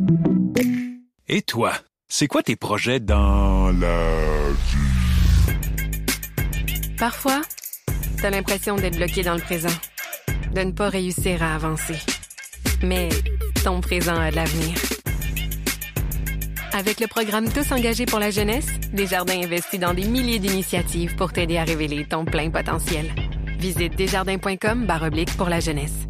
Et toi, c'est quoi tes projets dans la vie? Parfois, t'as l'impression d'être bloqué dans le présent, de ne pas réussir à avancer. Mais ton présent a de l'avenir. Avec le programme Tous engagés pour la jeunesse, Desjardins investit dans des milliers d'initiatives pour t'aider à révéler ton plein potentiel. Visite desjardins.com/pour la jeunesse.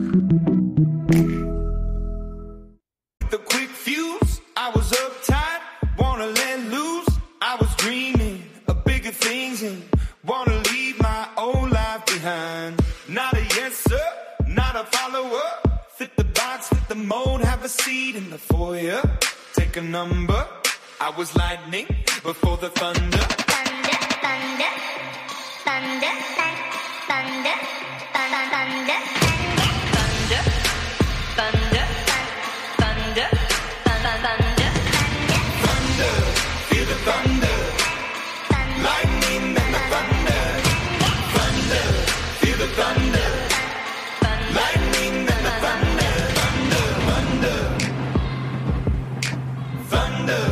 The quick fuse, I was uptight, wanna let loose. I was dreaming of bigger things and wanna leave my old life behind. Not a yes sir, not a follower. Fit the box, fit the mold, have a seat in the foyer. Take a number. I was lightning before the thunder. Thunder, thunder, thunder, thunder, thunder, thunder, thunder, thunder, thunder, thunder, Thunder, feel the thunder. Lightning and the thunder. Thunder, feel the thunder. Lightning and the thunder. Thunder, thunder. Thunder.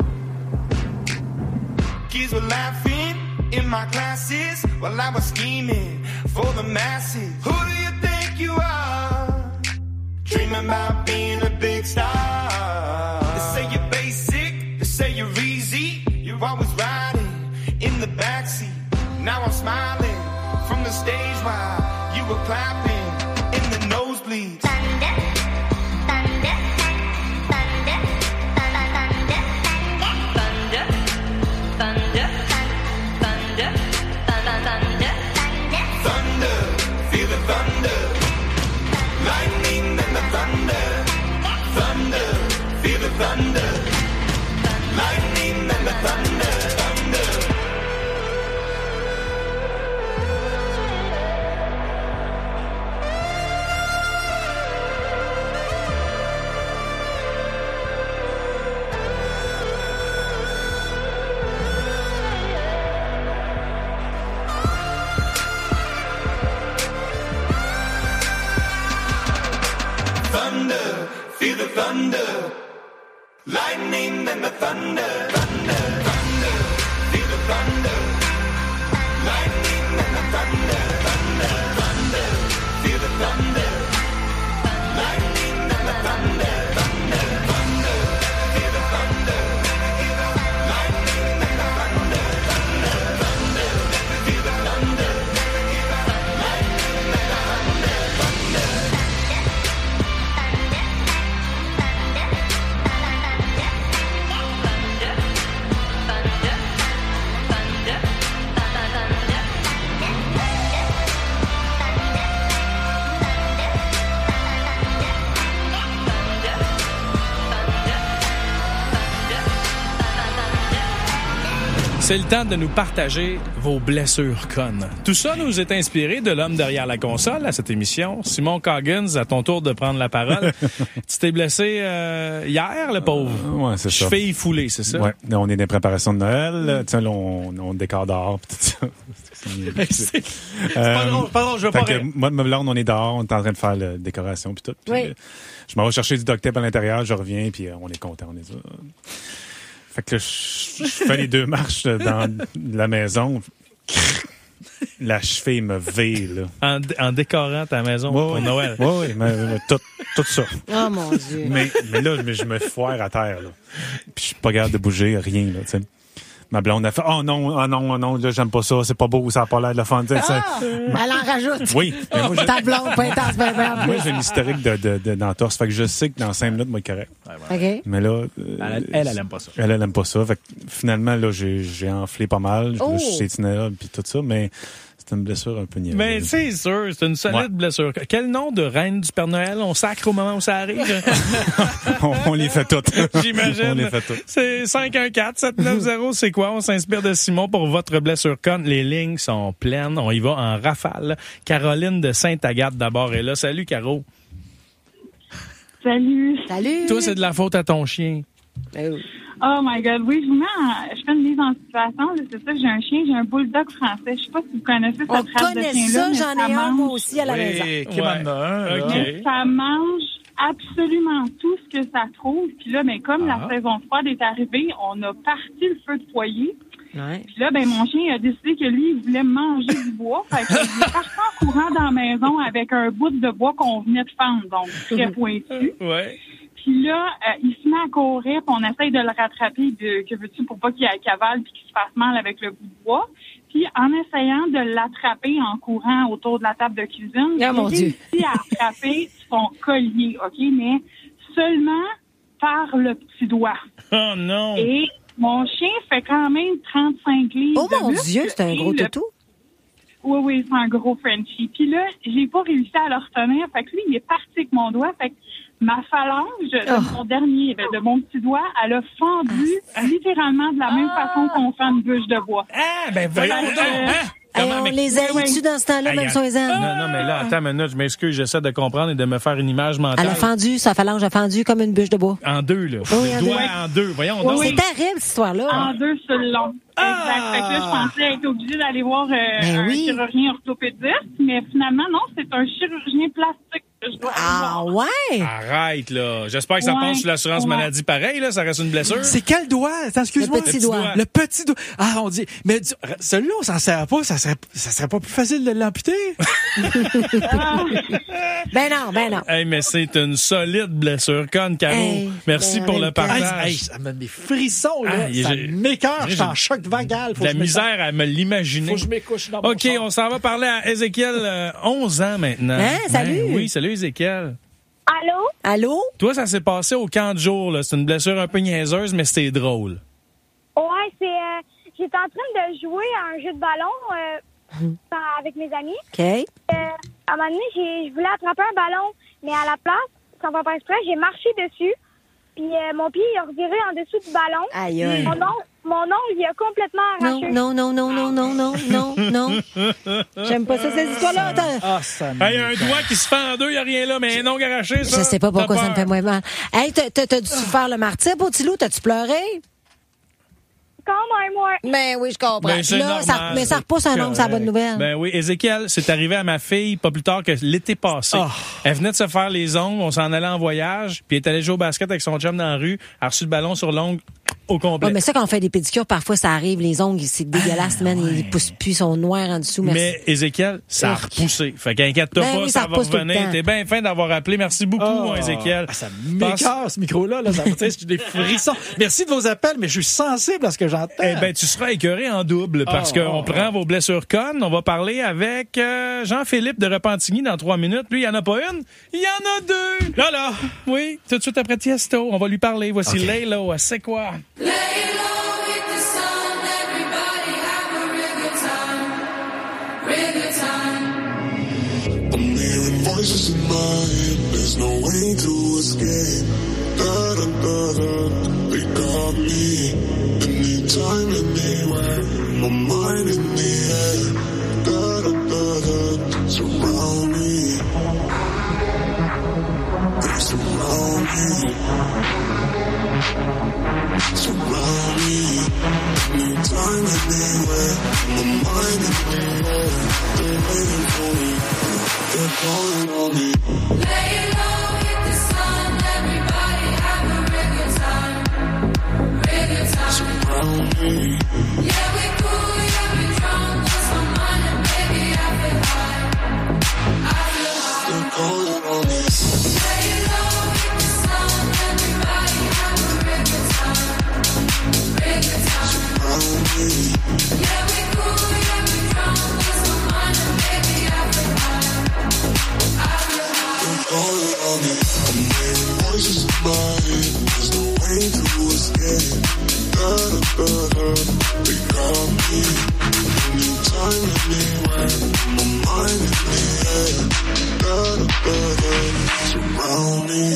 Kids were laughing in my classes while I was scheming for the masses. Who do you think you are? Dreaming about being a big star. They say you're basic, they say you're easy. You're always riding in the backseat. Now I'm smiling from the stage while you were clapping in the nosebleeds. thunder, thunder, thunder, thunder, thunder, thunder, thunder, thunder, Thunder, feel the thunder. Lightning and the thunder. Thunder, feel the thunder. Lightning and the thunder. Thunder. Thunder, feel the thunder. Lightning and the thunder. Thunder, thunder, feel the thunder. Lightning and the thunder. Thunder, thunder, feel the thunder. Lightning and the thunder. Thunder, thunder, feel the thunder. Lightning and the thunder. Thunder, thunder, feel the thunder. Lightning and the thunder. C'est le temps de nous partager vos blessures connes. Tout ça nous est inspiré de l'homme derrière la console à cette émission. Simon Coggins, à ton tour de prendre la parole. Tu t'es blessé hier, le pauvre? Ouais, c'est ça. Cheville foulée, c'est ça? Ouais, on est dans les préparations de Noël. Tiens, là, on décore dehors pis tout ça. C'est pas drôle, je veux pas rire. Moi, de ma blonde, on est dehors, on est en train de faire la décoration puis tout. Puis, Oui. je m'en vais chercher du duct tape à l'intérieur, je reviens puis on est content, on est là. Fait que là, je fais les 2 marches dans la maison. La cheville me vire, là. En décorant ta maison pour Noël. Oui, mais tout ça. Oh mon Dieu. Mais là, je me foire à terre, là. Puis je suis pas capable de bouger, rien, là, tu sais. Ma blonde a fait « Oh non, là, j'aime pas ça, c'est pas beau, ça a pas l'air de la fun. » Elle en rajoute. Oui. Mais moi, Ta blonde, pas intense, moi, j'ai une historique d'entorse. Fait que je sais que dans 5 minutes, moi, correct. OK. Mais là... Elle aime pas ça. Elle aime pas ça. Fait que finalement, là, j'ai enflé pas mal. Je suis étiné puis tout ça, mais... C'est une blessure un peu niaiseuse. Mais c'est sûr, c'est une solide blessure. Quel nom de reine du Père Noël on sacre au moment où ça arrive? on les fait toutes. J'imagine. On les fait toutes. C'est 514-790, c'est quoi? On s'inspire de Simon pour votre blessure conne. Les lignes sont pleines. On y va en rafale. Caroline de Sainte-Agathe d'abord est là. Salut, Caro. Salut. Salut. Toi, c'est de la faute à ton chien. Oh my God, oui, je fais une mise en situation. Là, c'est ça, j'ai un chien, j'ai un bulldog français. Je sais pas si vous connaissez cette race de chien-là. Ça, j'en ai un moi aussi à la maison. Qui m'en a un? Mais ça mange absolument tout ce que ça trouve. Puis là, ben, comme la saison froide est arrivée, on a parti le feu de foyer. Ouais. Puis là, ben, mon chien a décidé que lui, il voulait manger du bois. Fait qu'il est parti en courant dans la maison avec un bout de bois qu'on venait de fendre, donc très pointu. Ouais. Puis là, il se met à courir, puis on essaye de le rattraper, que veux-tu, pour pas qu'il cavale puis qu'il se fasse mal avec le bout de bois. Puis en essayant de l'attraper en courant autour de la table de cuisine, Oh, mon Dieu. réussi à attraper son collier, OK, mais seulement par le petit doigt. Oh non! Et mon chien fait quand même 35 livres. Oh mon muscle. Dieu, c'est un gros Et le- toutou. Oui, c'est un gros Frenchie. Puis là, j'ai pas réussi à le retenir. Fait que lui, il est parti avec mon doigt. Fait que ma phalange de mon petit doigt, elle a fendu littéralement de la même façon qu'on fait une bûche de bois. Ah, ben voyons donc! Hey, Comment, on mais- les haït-tu dans ce temps-là, Hey, même sur les ailes? Non, mais là, attends une minute, je m'excuse, j'essaie de comprendre et de me faire une image mentale. Elle a fendu, sa phalange a fendu comme une bûche de bois. En deux, là. Oui, Le en doigt deux. en deux. Voyons donc. C'est terrible, cette histoire-là. En deux sur le long. Exact. Fait que là, je pensais être obligée d'aller voir un oui. chirurgien orthopédiste, mais finalement, non, c'est un chirurgien plastique que je dois aller Ah voir. ouais? Arrête, là. J'espère que ça Ouais. passe sur l'assurance Ouais. maladie pareil, là. Ça reste une blessure. C'est quel doigt? Attends, excuse-moi. Le petit doigt. Le petit doigt. Ah, on dit. Mais celui-là, on s'en sert pas. Ça serait pas plus facile de l'amputer? Ben non. Hey, mais c'est une solide blessure, conne, Caro. Hey, Merci ben, pour en le même temps. partage. Hey, ça me donne des frissons, là. Ah, ça j'ai- m'écoeure. Je suis en j'ai- choc vagal. Faut De la que je me misère à me l'imaginer. Faut que je m'écouche dans mon OK, char. on s'en va parler à Ézéchiel, 11 ans maintenant. Hein, salut. Oui, salut Ézéchiel. Allô? Allô? Toi, ça s'est passé au camp de jour, là. C'est une blessure un peu niaiseuse, mais c'était drôle. Ouais, j'étais en train de jouer à un jeu de ballon avec mes amis. OK. À un moment donné, je voulais attraper un ballon, mais à la place, sans faire exprès, j'ai marché dessus. Puis mon pied il a reviré en dessous du ballon. Aïe, aïe. Mon ongle, il a complètement arraché. Non. J'aime pas ça, cette histoire-là. Attends. Ah, ça me. Hey, un doigt qui se fait en deux, y a rien là, mais un ongle arraché, ça. Je sais pas pourquoi t'as ça me fait peur. moins mal. Hey, t'as dû faire le martyr, Beautilou? T'as-tu pleuré? Quand même, ouais. Ben oui, je comprends. Ben, c'est Là, normal, mais ça repousse un ongle, c'est la bonne nouvelle. Ben oui, Ézéchiel, c'est arrivé à ma fille pas plus tard que l'été passé. Oh. Elle venait de se faire les ongles, on s'en allait en voyage, puis elle est allée jouer au basket avec son chum dans la rue, elle a reçu le ballon sur l'ongle au complet. Ouais, mais ça, quand on fait des pédicures, parfois, ça arrive, les ongles, c'est dégueulasse, man. Ils poussent plus, ils sont noirs en dessous. Merci. Mais Ézéchiel, ça a Urk. repoussé. Fait qu'inquiète-toi Ben pas, oui, ça ça va repousse tout le revenir. temps. T'es bien fin d'avoir appelé. Merci beaucoup, Oh. mon Ézéchiel. Ah, ça m'écoeure, ce micro-là. Là. Ça me tire, j'ai des frissons. Merci de vos appels, mais je suis sensible à ce que j'entends. Eh ben, tu seras écœuré en double parce qu'on prend vos blessures connes. On va parler avec Jean-Philippe de Repentigny dans 3 minutes. Lui, il n'y en a pas une, il y en a deux. Là, oui, tout de suite après Tiesto, on va lui parler. Voici Laylo, c'est quoi? I'm hearing voices in my head, there's no way to escape. Da-da-da-da, they got me. Anytime, anywhere, my mind in the air. Da-da-da-da, surround me. They surround me. Surround me. Anytime, anywhere, my mind in the air. They're waiting for me. They're calling on me. Lay low, hit the sun, everybody have a real good time. Real good time. Surround me. Yeah, we cool, yeah, we drunk, lost my mind, and baby, I feel high. I feel high. They're calling on me. Lay low, hit the sun, everybody have a real good time. Real good time. Surround me. Yeah, we cool, yeah, we drunk, lost my mind, and baby, I feel high. I feel high. They're calling on me. I'm hearing voices in my head. There's no way to escape. Da-da-da-da. They got me. Anytime, anywhere. My mind in the air. Da-da-da-da. Surround me.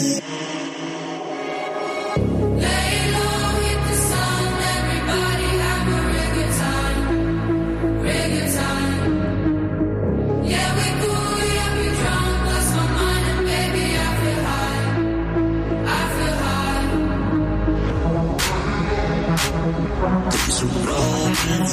Lay low, hit the sun, everybody have a real good time. Real good time. Yeah, we cool, yeah, we drunk, lost my mind, and baby, I feel high. I feel high. They surround me.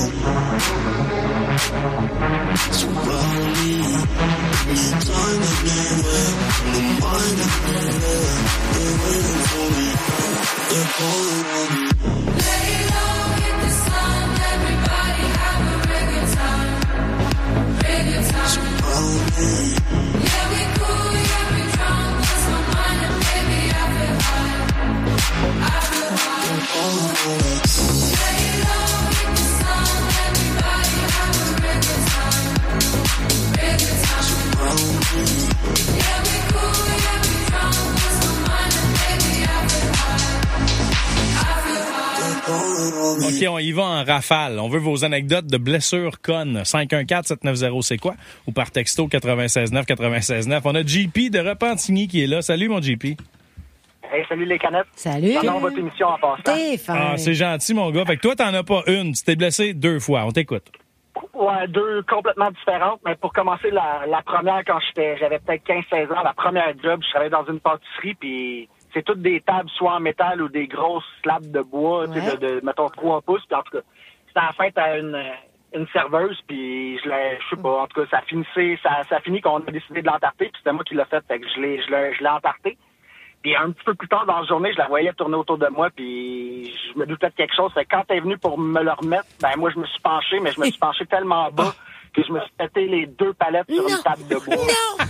Surround me. Anytime, anywhere. My mind everywhere. They're waiting for me. They're calling on me. Lay low, hit the sun, everybody have a real good time. Real good time. Surround me. Yeah, we cool, yeah, we drunk, lost my mind and baby I feel high. I feel high. They're calling on me. Lay low, hit the sun, everybody have a real good time. Real good time. Surround me. Yeah, we cool, yeah, we drunk, lost my mind and baby I feel high. I feel high. They're calling on me. OK, on y va en rafale. On veut vos anecdotes de blessures connes. 514-790, c'est quoi? Ou par texto 96.9. On a JP de Repentigny qui est là. Salut, mon JP. Hey, salut les canettes. Salut. J'adore votre émission en passant. T'es fin. Ah, c'est gentil, mon gars. Fait que toi, t'en as pas une. Tu t'es blessé 2 fois. On t'écoute. Ouais, 2 complètement différentes. Mais pour commencer, la première, quand j'avais peut-être 15-16 ans, la première job, je travaillais dans une pâtisserie, puis c'est toutes des tables, soit en métal ou des grosses slabs de bois, tu sais, de mettons 3 pouces. Puis en tout cas, c'était en fait à une serveuse, puis je sais pas, en tout cas, ça finit qu'on a décidé de l'entarter, puis c'était moi qui l'ai fait, fait que je l'ai entarté. Puis un petit peu plus tard dans la journée, je la voyais tourner autour de moi, puis je me doutais de quelque chose. Fait que quand elle est venue pour me le remettre, ben moi, je me suis penché, mais je me suis penché tellement bas que je me suis pété les 2 palettes sur une table de bois. Non!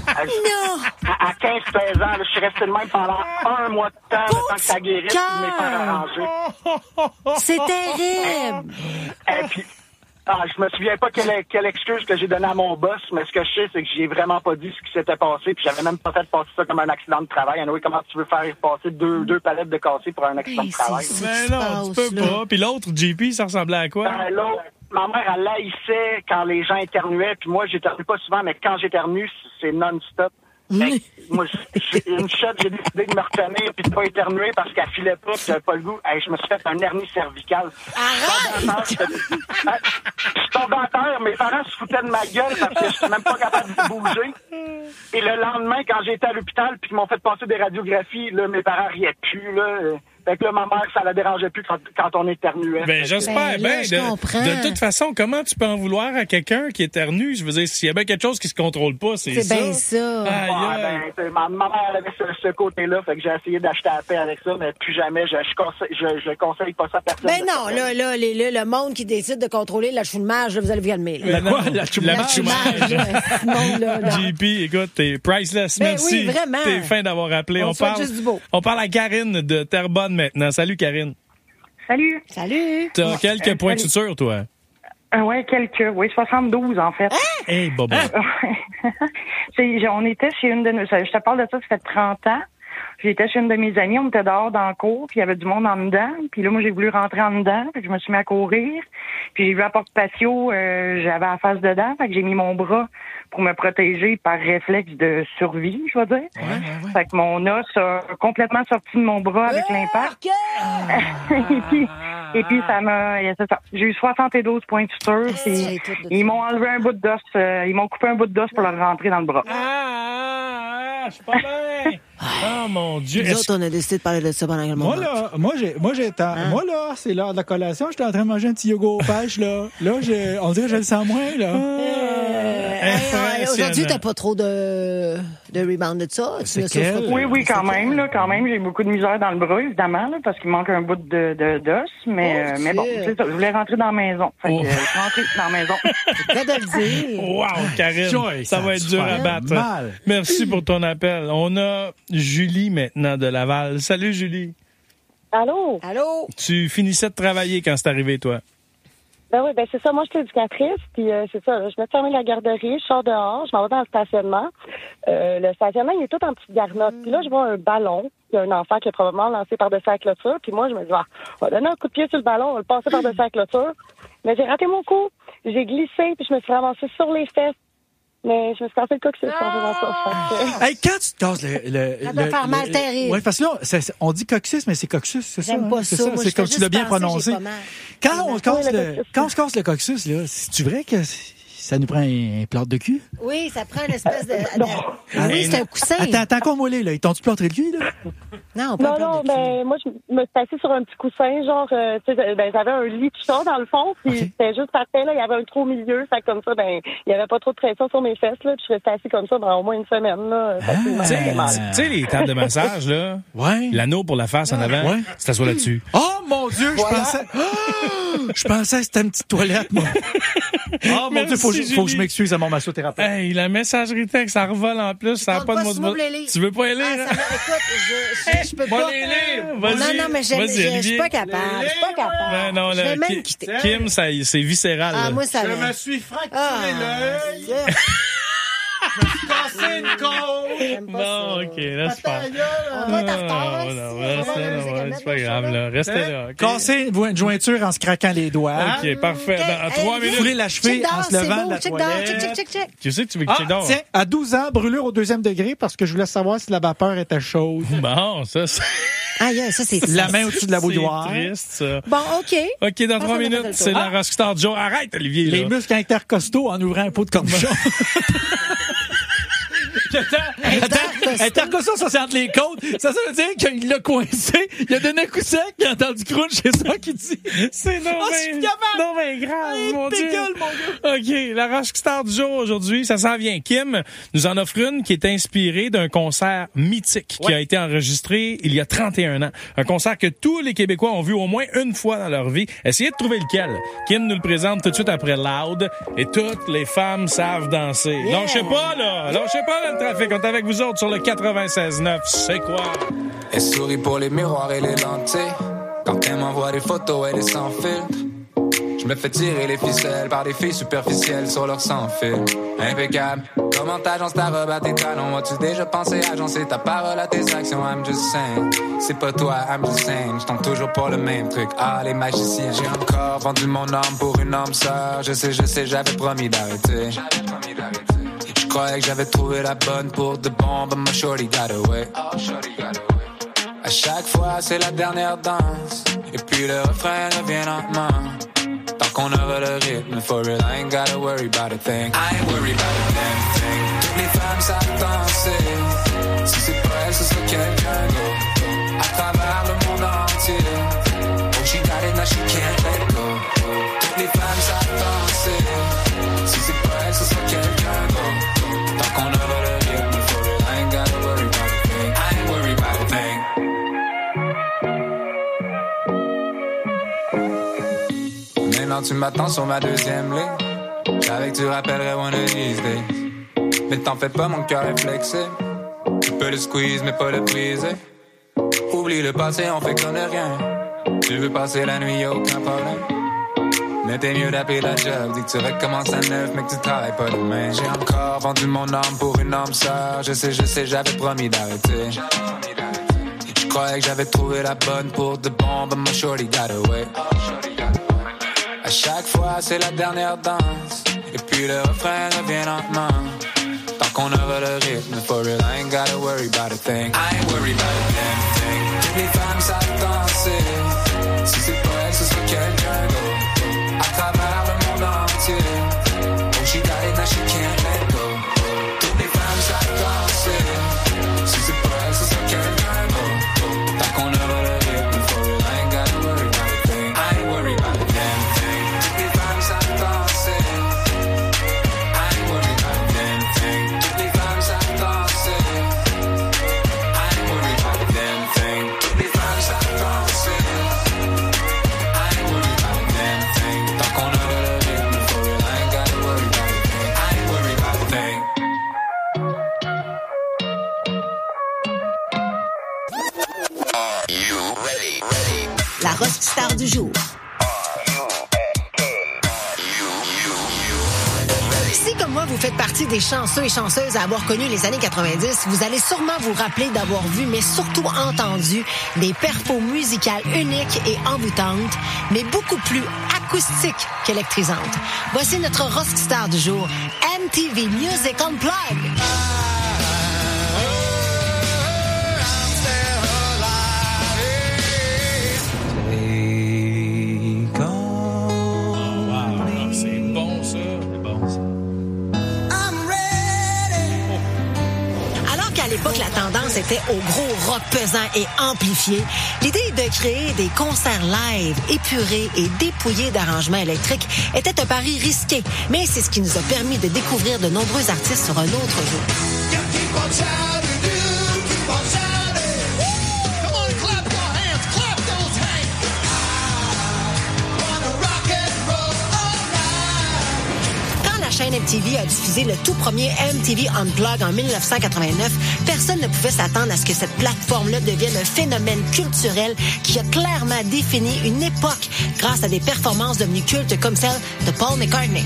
À 15-16 ans, là, je suis resté de même pendant 1 mois de temps, le temps que ça guérisse, puis mes parents arrangés. C'est terrible! Et puis, je me souviens pas quelle excuse que j'ai donnée à mon boss, mais ce que je sais, c'est que j'ai vraiment pas dit ce qui s'était passé, puis j'avais même pas fait passer ça comme un accident de travail. Anyway, comment tu veux faire passer 2 palettes de cassé pour un accident de travail? Mais non, tu peux pas. Puis l'autre, JP, ça ressemblait à quoi? L'autre, ma mère, elle haïssait quand les gens éternuaient, puis moi, j'éternue pas souvent, mais quand j'éternue, c'est non-stop. Fait que moi, une shot, j'ai décidé de me retenir puis de pas éternuer parce qu'elle filait pas puis j'avais pas le goût. Hey, je me suis fait un hernie cervicale. Je suis tombé à terre, mes parents se foutaient de ma gueule parce que je suis même pas capable de bouger. Et le lendemain, quand j'ai été à l'hôpital puis qu'ils m'ont fait passer des radiographies, là, mes parents riaient plus, là. Fait que là, ma mère, ça la dérangeait plus quand on éternuait. Ben, j'espère bien. De toute façon, comment tu peux en vouloir à quelqu'un qui éternue? Je veux dire, s'il y a bien quelque chose qui se contrôle pas, c'est ça. C'est bien ça. Ma mère, elle avait ce côté-là, fait que j'ai essayé d'acheter la paix avec ça, mais plus jamais, je conseille pas ça à personne. Ben non, là, le monde qui décide de contrôler la chômage, là, vous allez vous calmer. La quoi? La chômage. Là. JP, écoute, t'es priceless. Ben merci. oui, vraiment. T'es fin d'avoir appelé. On parle à Karine de Terrebonne maintenant. Salut, Karine. Salut. Salut. T'as quelques points de suture, toi? Oui, quelques. Oui, 72, en fait. Hey, Bobo. On était chez une de nos... Je te parle de ça fait 30 ans. J'étais chez une de mes amies, on était dehors dans le cours, puis il y avait du monde en dedans. Puis là, moi, j'ai voulu rentrer en dedans, fait que je me suis mis à courir. Puis j'ai vu la porte patio, j'avais la face dedans, fait que j'ai mis mon bras pour me protéger par réflexe de survie, je vais dire. Ouais. Fait que mon os a complètement sorti de mon bras avec l'impact. et puis ça m'a... C'est ça. J'ai eu 72 points de suture. Ils m'ont enlevé un bout d'os, ils m'ont coupé un bout d'os pour le rentrer dans le bras. Je suis pas bien. Oh mon Dieu. Nous autres, on a décidé de parler de ça pendant le moment. Moi, là, c'est l'heure de la collation. J'étais en train de manger un petit yogourt aux pêches, là. Là, on dirait que je le sens moins, là. Aujourd'hui, t'as pas trop de rebound de ça? Oui, quand même, là. Quand même, j'ai beaucoup de misère dans le bras, évidemment, là, parce qu'il manque un bout d'os. Mais bon, c'est ça. Je voulais rentrer dans la maison. Fait que je suis rentrée dans la maison. C'est prêt de le dire. Wow, Karine. Ça va être dur à battre. Mal. Merci pour ton appel. On a Julie maintenant de Laval. Salut, Julie. Allô? Tu finissais de travailler quand c'est arrivé, toi? Ben oui, c'est ça. Moi, je suis éducatrice, puis c'est ça. Je me ferme la garderie, je sors dehors, je m'en vais dans le stationnement. Le stationnement, il est tout en petite garnotte. Puis là, je vois un ballon. Il y a un enfant qui est probablement lancé par-dessus la clôture. Puis moi, je me dis, on va donner un coup de pied sur le ballon, on va le passer par-dessus la clôture. Mais j'ai raté mon coup. J'ai glissé, puis je me suis ramassée sur les fesses. Mais je me suis cassé le coccyx en faisant ça. Hey, quand tu te casses ça doit faire mal terrible. Oui, parce que là, on dit coccyx, mais c'est coccyx, c'est ça? J'aime pas ça. Moi, c'est comme tu l'as bien prononcé. Quand on se casse le coccyx, là, c'est-tu vrai que ça nous prend un plâtre de cul? Oui, ça prend une espèce de... Ah, oui, c'est un coussin. Attends qu'on mollé, là. Ils t'ont-tu plâtré le cul, là? Non, pas Non, mais moi, je me suis assise sur un petit coussin, genre, tu sais, j'avais un lit tout ça dans le fond, puis c'était juste parfait, là. Il y avait un trou au milieu, fait comme ça, il y avait pas trop de pression sur mes fesses, là, puis je restais assis comme ça pendant au moins une semaine, là. Tu sais, les tables de massage, là. Ouais. L'anneau pour la face en avant. Ouais. Tu t'assois là-dessus. Oh, mon Dieu, je pensais que c'était une petite toilette, moi. Oh, mon Dieu, faut que je m'excuse à mon massothérapeute. Hey, la messagerie texte, ça revole en plus, ça n'a pas de mot de... Tu veux pas y lire? Écoute, je peux pas. Non, mais je suis pas capable. Je suis pas capable. Non, je vais même quitter. Kim, c'est viscéral. Ah, moi, ça je me suis fracturé l'œil. Je me suis cassé une côte. Bon, OK, laisse faire. On doit être en retard. C'est pas grave, là. Restez là. Casser une jointure en se craquant les doigts. OK, parfait. Dans 3 minutes. Fourrer la cheville en se levant de la toilette. Check. Tu sais que tu veux que tu dors. Tiens, à 12 ans, brûlure au 2e degré parce que je voulais savoir si la vapeur était chaude. Bon, ça, c'est... Ah, ça, c'est la main au-dessus de la bouilloire. C'est triste, ça. Bon, OK. Dans 3 minutes, c'est la Rockstar Joe. Arrête, Olivier. Les muscles intercostaux en ouvrant un pot de cornichon. Intercosson, ça c'est entre les côtes. Ça veut dire qu'il l'a coincé. Il a donné un coup sec, il a entendu crunch, c'est ça qu'il dit. C'est non mais grave, mon Dieu. Mon OK, la Rockstar du jour aujourd'hui, ça s'en vient. Kim nous en offre une qui est inspirée d'un concert mythique qui a été enregistré il y a 31 ans. Un concert que tous les Québécois ont vu au moins une fois dans leur vie. Essayez de trouver lequel. Kim nous le présente tout de suite après Loud et toutes les femmes savent danser. Lâchez pas, là le trafic. On est avec vous autres sur le 96.9. C'est quoi? Elle sourit pour les miroirs et les lentilles. Quand elle m'envoie des photos, elle est sans filtre. Je me fais tirer les ficelles par des filles superficielles sur leur sans-fil. Impeccable. Comment t'agences ta robe à tes talons? As-tu déjà pensé agencer ta parole à tes actions? I'm just saying. C'est pas toi, I'm just saying. J'tends toujours pour le même truc. Ah, les magiciens. J'ai encore vendu mon âme pour une âme sœur. Je sais, j'avais promis d'arrêter. Je croyais que j'avais trouvé la bonne pour de bon, but my shorty got away. À chaque fois, c'est la dernière danse. Et puis le refrain revient lentement. Tant qu'on aura le rythme, for real, I ain't gotta worry about a thing. I ain't worried about a damn thing. Toutes les femmes savent danser. Si c'est pas elle, ce sera quelqu'un d'autre. À travers le monde entier. Oh, she got it, now she can't let go. Toutes les femmes savent danser. Si c'est pas elle, ce sera quelqu'un d'autre. Tant qu'on aura le rythme, for real, I ain't gotta worry about a thing. I ain't worried about a thing. Maintenant tu m'attends sur ma deuxième ligne. J'avais que tu rappellerais one of these days. Mais t'en fais pas, mon cœur est flexible. Tu peux le squeeze, mais pas le briser. Oublie le passé, on fait comme de rien. Tu veux passer la nuit, y'a aucun problème. Mais t'es mieux d'appeler la job. Dis que tu recommences à neuf, mais que tu travailles pas demain. J'ai encore vendu mon âme pour une âme sœur. Je sais, j'avais promis d'arrêter. Je croyais que j'avais trouvé la bonne pour de bon, but my shorty got away. À chaque fois, c'est la dernière danse. Et puis le refrain revient lentement. Tant qu'on aura le rythme, for real, I ain't gotta worry about a thing. I ain't worried about a damn thing. Toutes les femmes savent danser. Si c'est pas elle, ce sera quelqu'un d'autre. À travers le monde entier. Oh, she got it, now she can't let go. Toutes les femmes savent danser. Si c'est pas elle, ce sera quelqu'un d'autre. Tant qu'on aura le rythme, for real, I ain't gotta worry about a thing. I ain't worried about a damn thing. Toutes les femmes savent danser. I ain't worried about a damn thing. Toutes les femmes savent danser. I ain't worried about a damn thing. Toutes les femmes savent danser. I ain't worried about a damn thing. Tant qu'on aura le rythme, for real, I ain't gotta worry about a thing. I ain't worried about a thing. La Rockstar du jour. Si, comme moi, vous faites partie des chanceux et chanceuses à avoir connu les années 90, vous allez sûrement vous rappeler d'avoir vu, mais surtout entendu, des perfos musicales uniques et envoûtantes, mais beaucoup plus acoustiques qu'électrisantes. Voici notre Rockstar du jour, MTV Music Unplugged. C'est bon, ça. C'est bon, ça. c'était au gros rock pesant et amplifié, l'idée de créer des concerts live, épurés et dépouillés d'arrangements électriques était un pari risqué, mais c'est ce qui nous a permis de découvrir de nombreux artistes sur un autre jour. La chaîne MTV a diffusé le tout premier MTV Unplugged en 1989. Personne ne pouvait s'attendre à ce que cette plateforme-là devienne un phénomène culturel qui a clairement défini une époque grâce à des performances devenues cultes comme celle de Paul McCartney.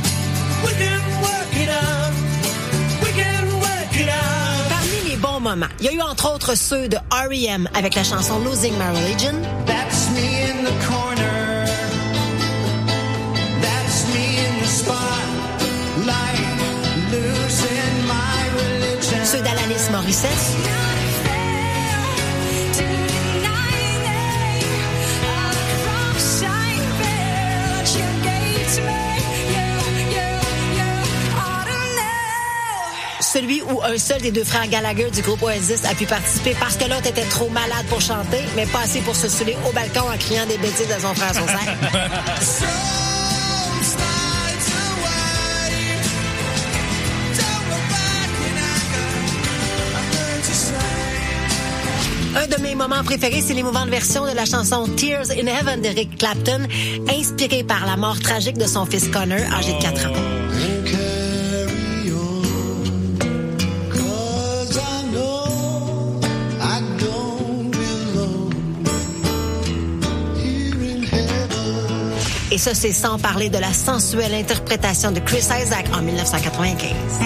Parmi les bons moments, il y a eu entre autres ceux de R.E.M. avec la chanson Losing My Religion. That's me in the corner. That's me in the spot. Ceux d'Alanis Morissette. Celui où un seul des deux frères Gallagher du groupe Oasis a pu participer parce que l'autre était trop malade pour chanter, mais pas assez pour se saouler au balcon en criant des bêtises à son frère sur scène. Un de mes moments préférés, c'est l'émouvante version de la chanson Tears in Heaven d'Eric Clapton, inspirée par la mort tragique de son fils Connor, âgé de 4 ans. Et ça, c'est sans parler de la sensuelle interprétation de Chris Isaak en 1995.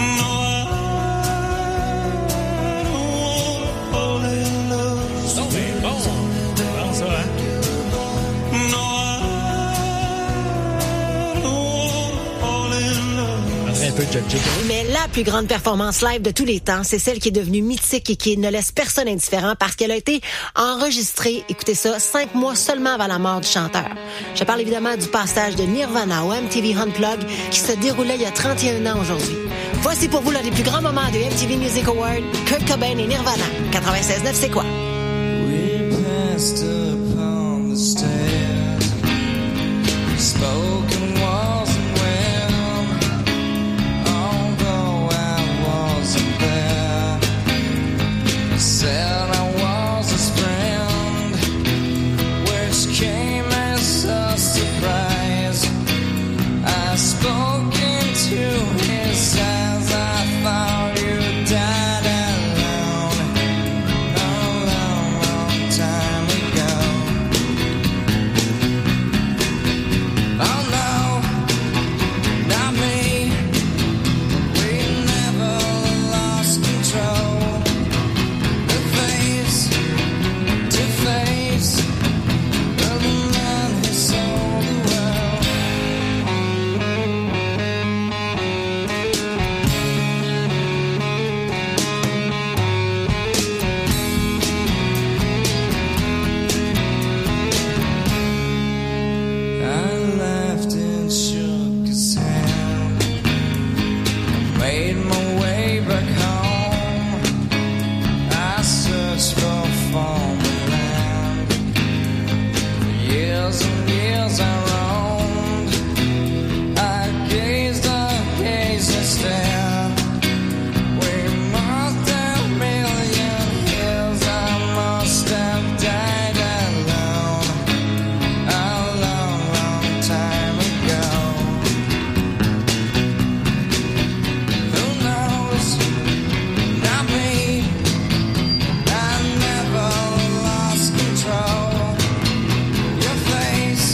Mais la plus grande performance live de tous les temps, c'est celle qui est devenue mythique et qui ne laisse personne indifférent parce qu'elle a été enregistrée, écoutez ça, 5 mois seulement avant la mort du chanteur. Je parle évidemment du passage de Nirvana au MTV Unplugged qui se déroulait il y a 31 ans aujourd'hui. Voici pour vous l'un des plus grands moments de MTV Music Award, Kurt Cobain et Nirvana. 96.9, c'est quoi? We passed upon the stairs, spoken walls and said I was his friend, which came as a surprise. I spoke into his eyes, I thought you died alone, a long, long time ago. Oh no, not me, we never lost control. Face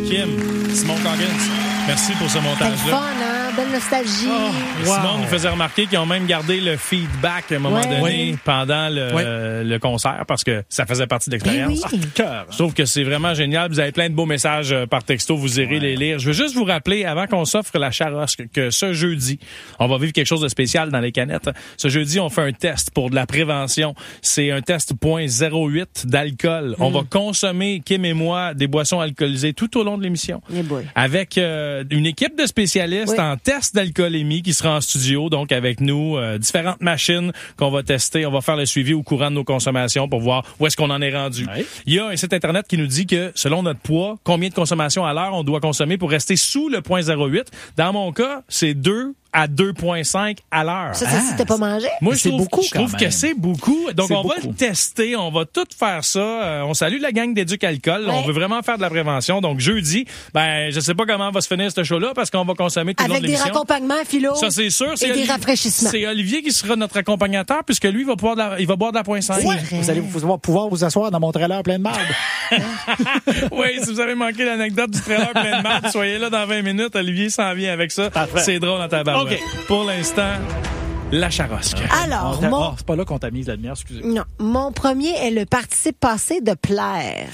Kim, Simon Coggins. Merci pour ce C'était le montage-là. fun, hein? Belle nostalgie. Simon nous faisait remarquer qu'ils ont même gardé le feedback à un moment donné pendant le concert parce que ça faisait partie de l'expérience. Oui. Je trouve que c'est vraiment génial. Vous avez plein de beaux messages par texto. Vous irez les lire. Je veux juste vous rappeler, avant qu'on s'offre la charosque, que ce jeudi, on va vivre quelque chose de spécial dans les canettes. Ce jeudi, on fait un test pour de la prévention. C'est un test 0.08 d'alcool. On va consommer, Kim et moi, des boissons alcoolisées tout au long de l'émission. Avec une équipe de spécialistes en test d'alcoolémie qui sera en studio, donc avec nous, différentes machines qu'on va tester. On va faire le suivi au courant de nos consommations pour voir où est-ce qu'on en est rendu. Il y a un site Internet qui nous dit que, selon notre poids, combien de consommation à l'heure on doit consommer pour rester sous le 0.08. Dans mon cas, c'est 2 à 2,5 à l'heure. Ça, c'est si t'as pas mangé? Moi, c'est beaucoup, je trouve quand que même. c'est beaucoup. Donc, C'est on va beaucoup. le tester. On va tout faire ça. On salue la gang d'Éduc Alcool. On veut vraiment faire de la prévention. Donc, jeudi, je sais pas comment va se finir ce show-là parce qu'on va consommer tout le long de Avec des l'émission. raccompagnements, Philo. Ça, c'est sûr. Et des rafraîchissements. C'est Olivier qui sera notre accompagnateur puisque lui, il va boire de la 0.5. Vous allez pouvoir vous asseoir dans mon trailer plein de marde. Oui, si vous avez manqué l'anecdote du trailer plein de marde, soyez là dans 20 minutes. Olivier s'en vient avec ça. Parfait. C'est drôle dans ta barbe. OK. Pour l'instant, la charosque. Alors, c'est pas là qu'on t'a mis la lumière, excusez. Non, mon premier est le participe passé de plaire.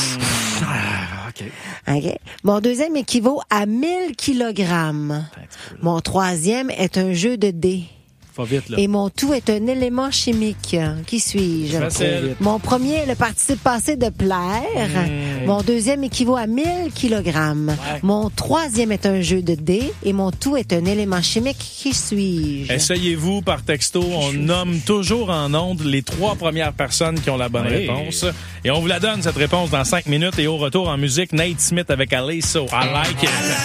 OK. Mon deuxième équivaut à 1000 kilogrammes. Mon troisième est un jeu de dés. Faut vite, là. Et mon tout est un élément chimique. Qui suis-je? Facile. Mon premier est le participe passé de plaire. Mon deuxième équivaut à 1000 kilogrammes. Mon troisième est un jeu de dés. Et mon tout est un élément chimique. Qui suis-je? Essayez-vous par texto. On nomme toujours en ondes les 3 premières personnes qui ont la bonne réponse. Et on vous la donne, cette réponse, dans 5 minutes. Et au retour en musique, Nate Smith avec Aliso. I like it.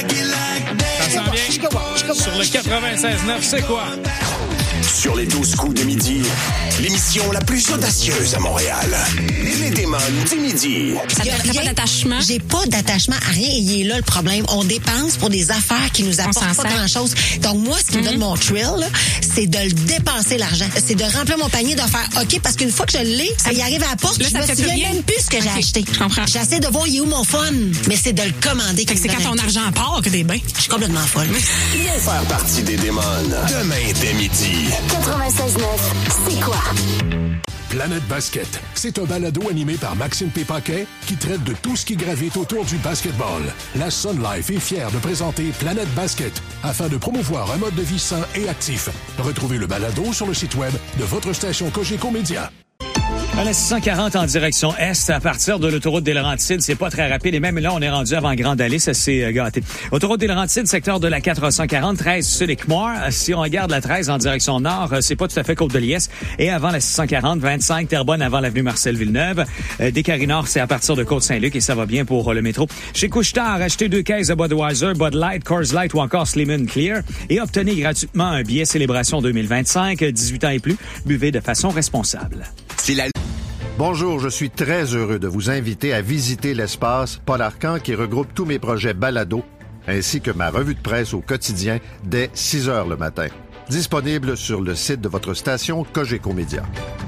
Ça s'en vient sur le 96.9. C'est quoi? Sur les 12 coups de midi, l'émission la plus audacieuse à Montréal. Les démons du midi. T'as pas d'attachement? J'ai pas d'attachement à rien et il est là le problème. On dépense pour des affaires qui nous apportent pas grand-chose. Donc moi, ce qui me donne mon thrill, là, c'est de le dépenser l'argent. C'est de remplir mon panier, de faire OK, parce qu'une fois que je l'ai, ça y arrive à la porte, Là, je ça me te fait souviens plus rien? même plus ce que j'ai acheté. Je comprends. J'essaie de voir il est où mon fun, mais c'est de le commander. Fait que c'est quand ton argent part que t'es bien. Je suis complètement folle. Viens faire partie des démons. Demain dès midi. 96.9, c'est quoi? Planète Basket, c'est un balado animé par Maxime Pépaquet qui traite de tout ce qui gravite autour du basketball. La Sun Life est fière de présenter Planète Basket afin de promouvoir un mode de vie sain et actif. Retrouvez le balado sur le site web de votre station Cogeco Média. À la 640 en direction Est, à partir de l'autoroute des Laurentides, c'est pas très rapide. Et même là, on est rendu avant Grande Allée, ça s'est gâté. Autoroute des Laurentides, secteur de la 440, 13 Sud-Équimoire. Si on regarde la 13 en direction Nord, c'est pas tout à fait Côte-de-Liesse. Et avant la 640, 25 Terrebonne avant l'avenue Marcel-Villeneuve. Des Carins-Nord, c'est à partir de Côte-Saint-Luc et ça va bien pour le métro. Chez Couche-Tard, achetez 2 caisses de Budweiser, Bud Light, Coors Light ou encore Slim & Clear et obtenez gratuitement un billet Célébration 2025, 18 ans et plus. Buvez de façon responsable. Bonjour, je suis très heureux de vous inviter à visiter l'espace Paul Arcand qui regroupe tous mes projets balado ainsi que ma revue de presse au quotidien dès 6 heures le matin. Disponible sur le site de votre station Cogeco Média.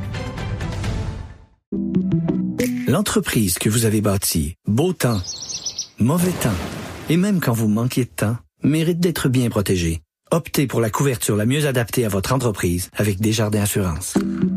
L'entreprise que vous avez bâtie, beau temps, mauvais temps, et même quand vous manquez de temps, mérite d'être bien protégée. Optez pour la couverture la mieux adaptée à votre entreprise avec Desjardins Assurance.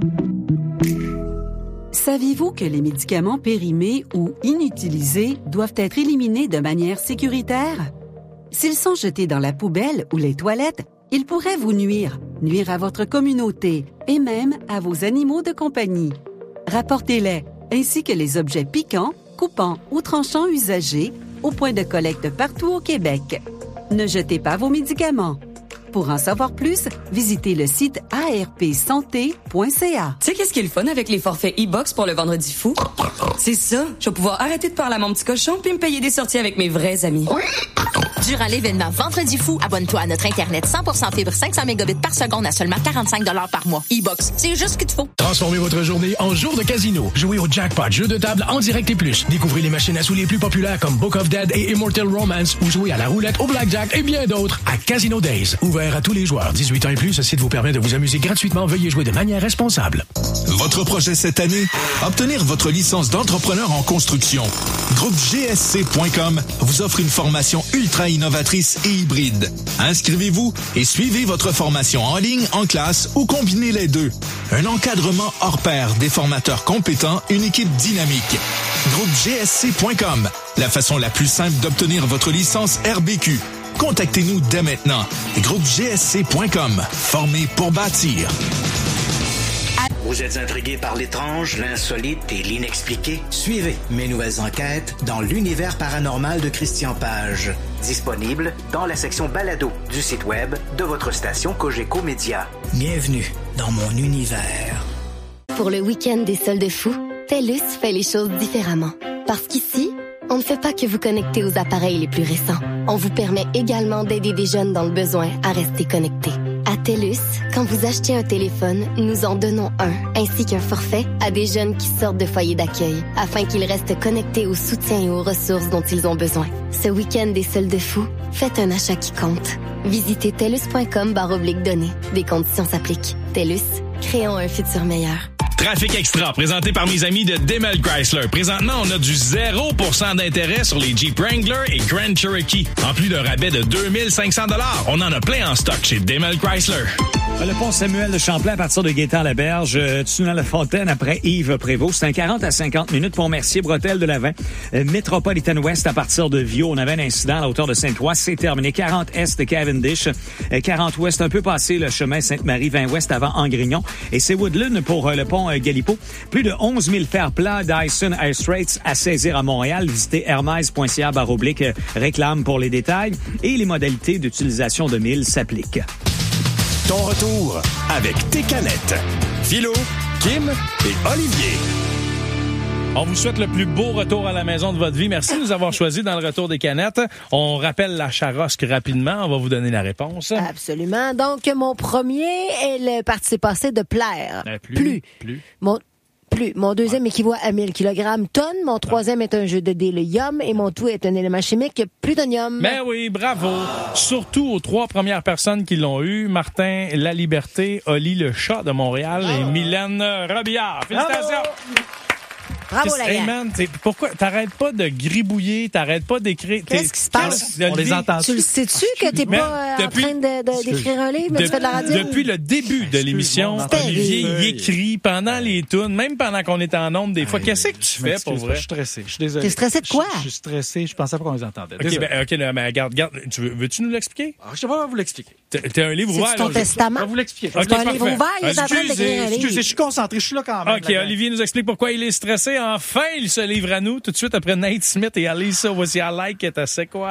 Saviez-vous que les médicaments périmés ou inutilisés doivent être éliminés de manière sécuritaire? S'ils sont jetés dans la poubelle ou les toilettes, ils pourraient vous nuire à votre communauté et même à vos animaux de compagnie. Rapportez-les, ainsi que les objets piquants, coupants ou tranchants usagés au point de collecte partout au Québec. Ne jetez pas vos médicaments. Pour en savoir plus, visitez le site arpsanté.ca. Tu sais qu'est-ce qui est le fun avec les forfaits e-box pour le vendredi fou? C'est ça. Je vais pouvoir arrêter de parler à mon petit cochon puis me payer des sorties avec mes vrais amis. Durant l'événement Vendredi fou, abonne-toi à notre Internet 100% fibre 500 mégabits par seconde à seulement 45 $ par mois. e-box, c'est juste ce qu'il te faut. Transformez votre journée en jour de casino. Jouez au jackpot, jeu de table en direct et plus. Découvrez les machines à sous les plus populaires comme Book of Dead et Immortal Romance ou jouez à la roulette, au blackjack et bien d'autres à Casino Days. Ouvert ouvert à tous les joueurs. 18 ans et plus, ce site vous permet de vous amuser gratuitement. Veuillez jouer de manière responsable. Votre projet cette année? Obtenir votre licence d'entrepreneur en construction. Groupe GSC.com vous offre une formation ultra innovatrice et hybride. Inscrivez-vous et suivez votre formation en ligne, en classe ou combinez les deux. Un encadrement hors pair, des formateurs compétents, une équipe dynamique. Groupe GSC.com, la façon la plus simple d'obtenir votre licence RBQ. Contactez-nous dès maintenant. Groupe GSC.com, formé pour bâtir. Vous êtes intrigué par l'étrange, l'insolite et l'inexpliqué? Suivez mes nouvelles enquêtes dans l'univers paranormal de Christian Page. Disponible dans la section balado du site web de votre station Cogeco Média. Bienvenue dans mon univers. Pour le week-end des soldes fous, TELUS fait les choses différemment. Parce qu'ici, on ne fait pas que vous connecter aux appareils les plus récents. On vous permet également d'aider des jeunes dans le besoin à rester connectés. À TELUS, quand vous achetez un téléphone, nous en donnons un, ainsi qu'un forfait à des jeunes qui sortent de foyers d'accueil, afin qu'ils restent connectés au soutien et aux ressources dont ils ont besoin. Ce week-end des soldes fous, faites un achat qui compte. Visitez TELUS.com/données. Des conditions s'appliquent. TELUS, créons un futur meilleur. Trafic Extra, présenté par mes amis de Demel Chrysler. Présentement, on a du 0% d'intérêt sur les Jeep Wrangler et Grand Cherokee. En plus d'un rabais de 2500 $. On en a plein en stock chez Demel Chrysler. Le pont Samuel de Champlain à partir de Gaétan-Laberge, Tunnel-la-Fontaine après Yves Prévost. C'est un 40 à 50 minutes pour Mercier-Bretelle de Lavin. Metropolitan West à partir de Viau. On avait un incident à la hauteur de Sainte-Croix. C'est terminé. 40 Est de Cavendish. 40 Ouest, un peu passé le chemin Sainte-Marie. 20 Ouest avant Angrignon. Et c'est Woodland pour le pont Galipo. Plus de 11 000 fers plats Dyson Air Straits à saisir à Montréal. Visitez hermes.ca/réclame pour les détails. Et les modalités d'utilisation de 1000 s'appliquent. Ton retour avec tes canettes. Philo, Kim et Olivier. On vous souhaite le plus beau retour à la maison de votre vie. Merci de nous avoir choisis dans le retour des canettes. On rappelle la charosque rapidement. On va vous donner la réponse. Absolument. Donc, mon premier est le participe passé de plaire. Plus. Mon deuxième équivaut à 1000 kg tonnes. Mon troisième est un jeu de dés, le yum. Et mon tout est un élément chimique, plutonium. Ben oui, bravo. Surtout aux 3 premières personnes qui l'ont eu. Martin La Liberté, Oli le chat de Montréal et Mylène Robillard. Félicitations. Bravo, la gang. Man, pourquoi t'arrêtes pas de gribouiller, t'arrêtes pas d'écrire? Qu'est-ce qui se passe? On les entend. Tu le sais-tu que t'es pas en train d'écrire un livre, mais tu fais de la radio? Depuis le début de l'émission, Olivier y écrit pendant les tunes, même pendant qu'on est en ondes des fois. Qu'est-ce que tu fais, pour vrai? Je suis stressé. Je suis désolé. T'es stressé de quoi? Je suis stressé. Je pensais pas qu'on les entendait. OK, mais regarde. Veux-tu nous l'expliquer? Je vais vous l'expliquer. T'as un livre ouvert. C'est ton testament? Je vais vous l'expliquer. C'est un livre ouvert, il est en train d'écrire un livre. Excusez, je suis concentré. Je suis là quand même. OK, Olivier nous explique pourquoi il est stressé. Enfin, il se livre à nous. Tout de suite après Nate Smith et Alisa, voici I Like It. C'est quoi?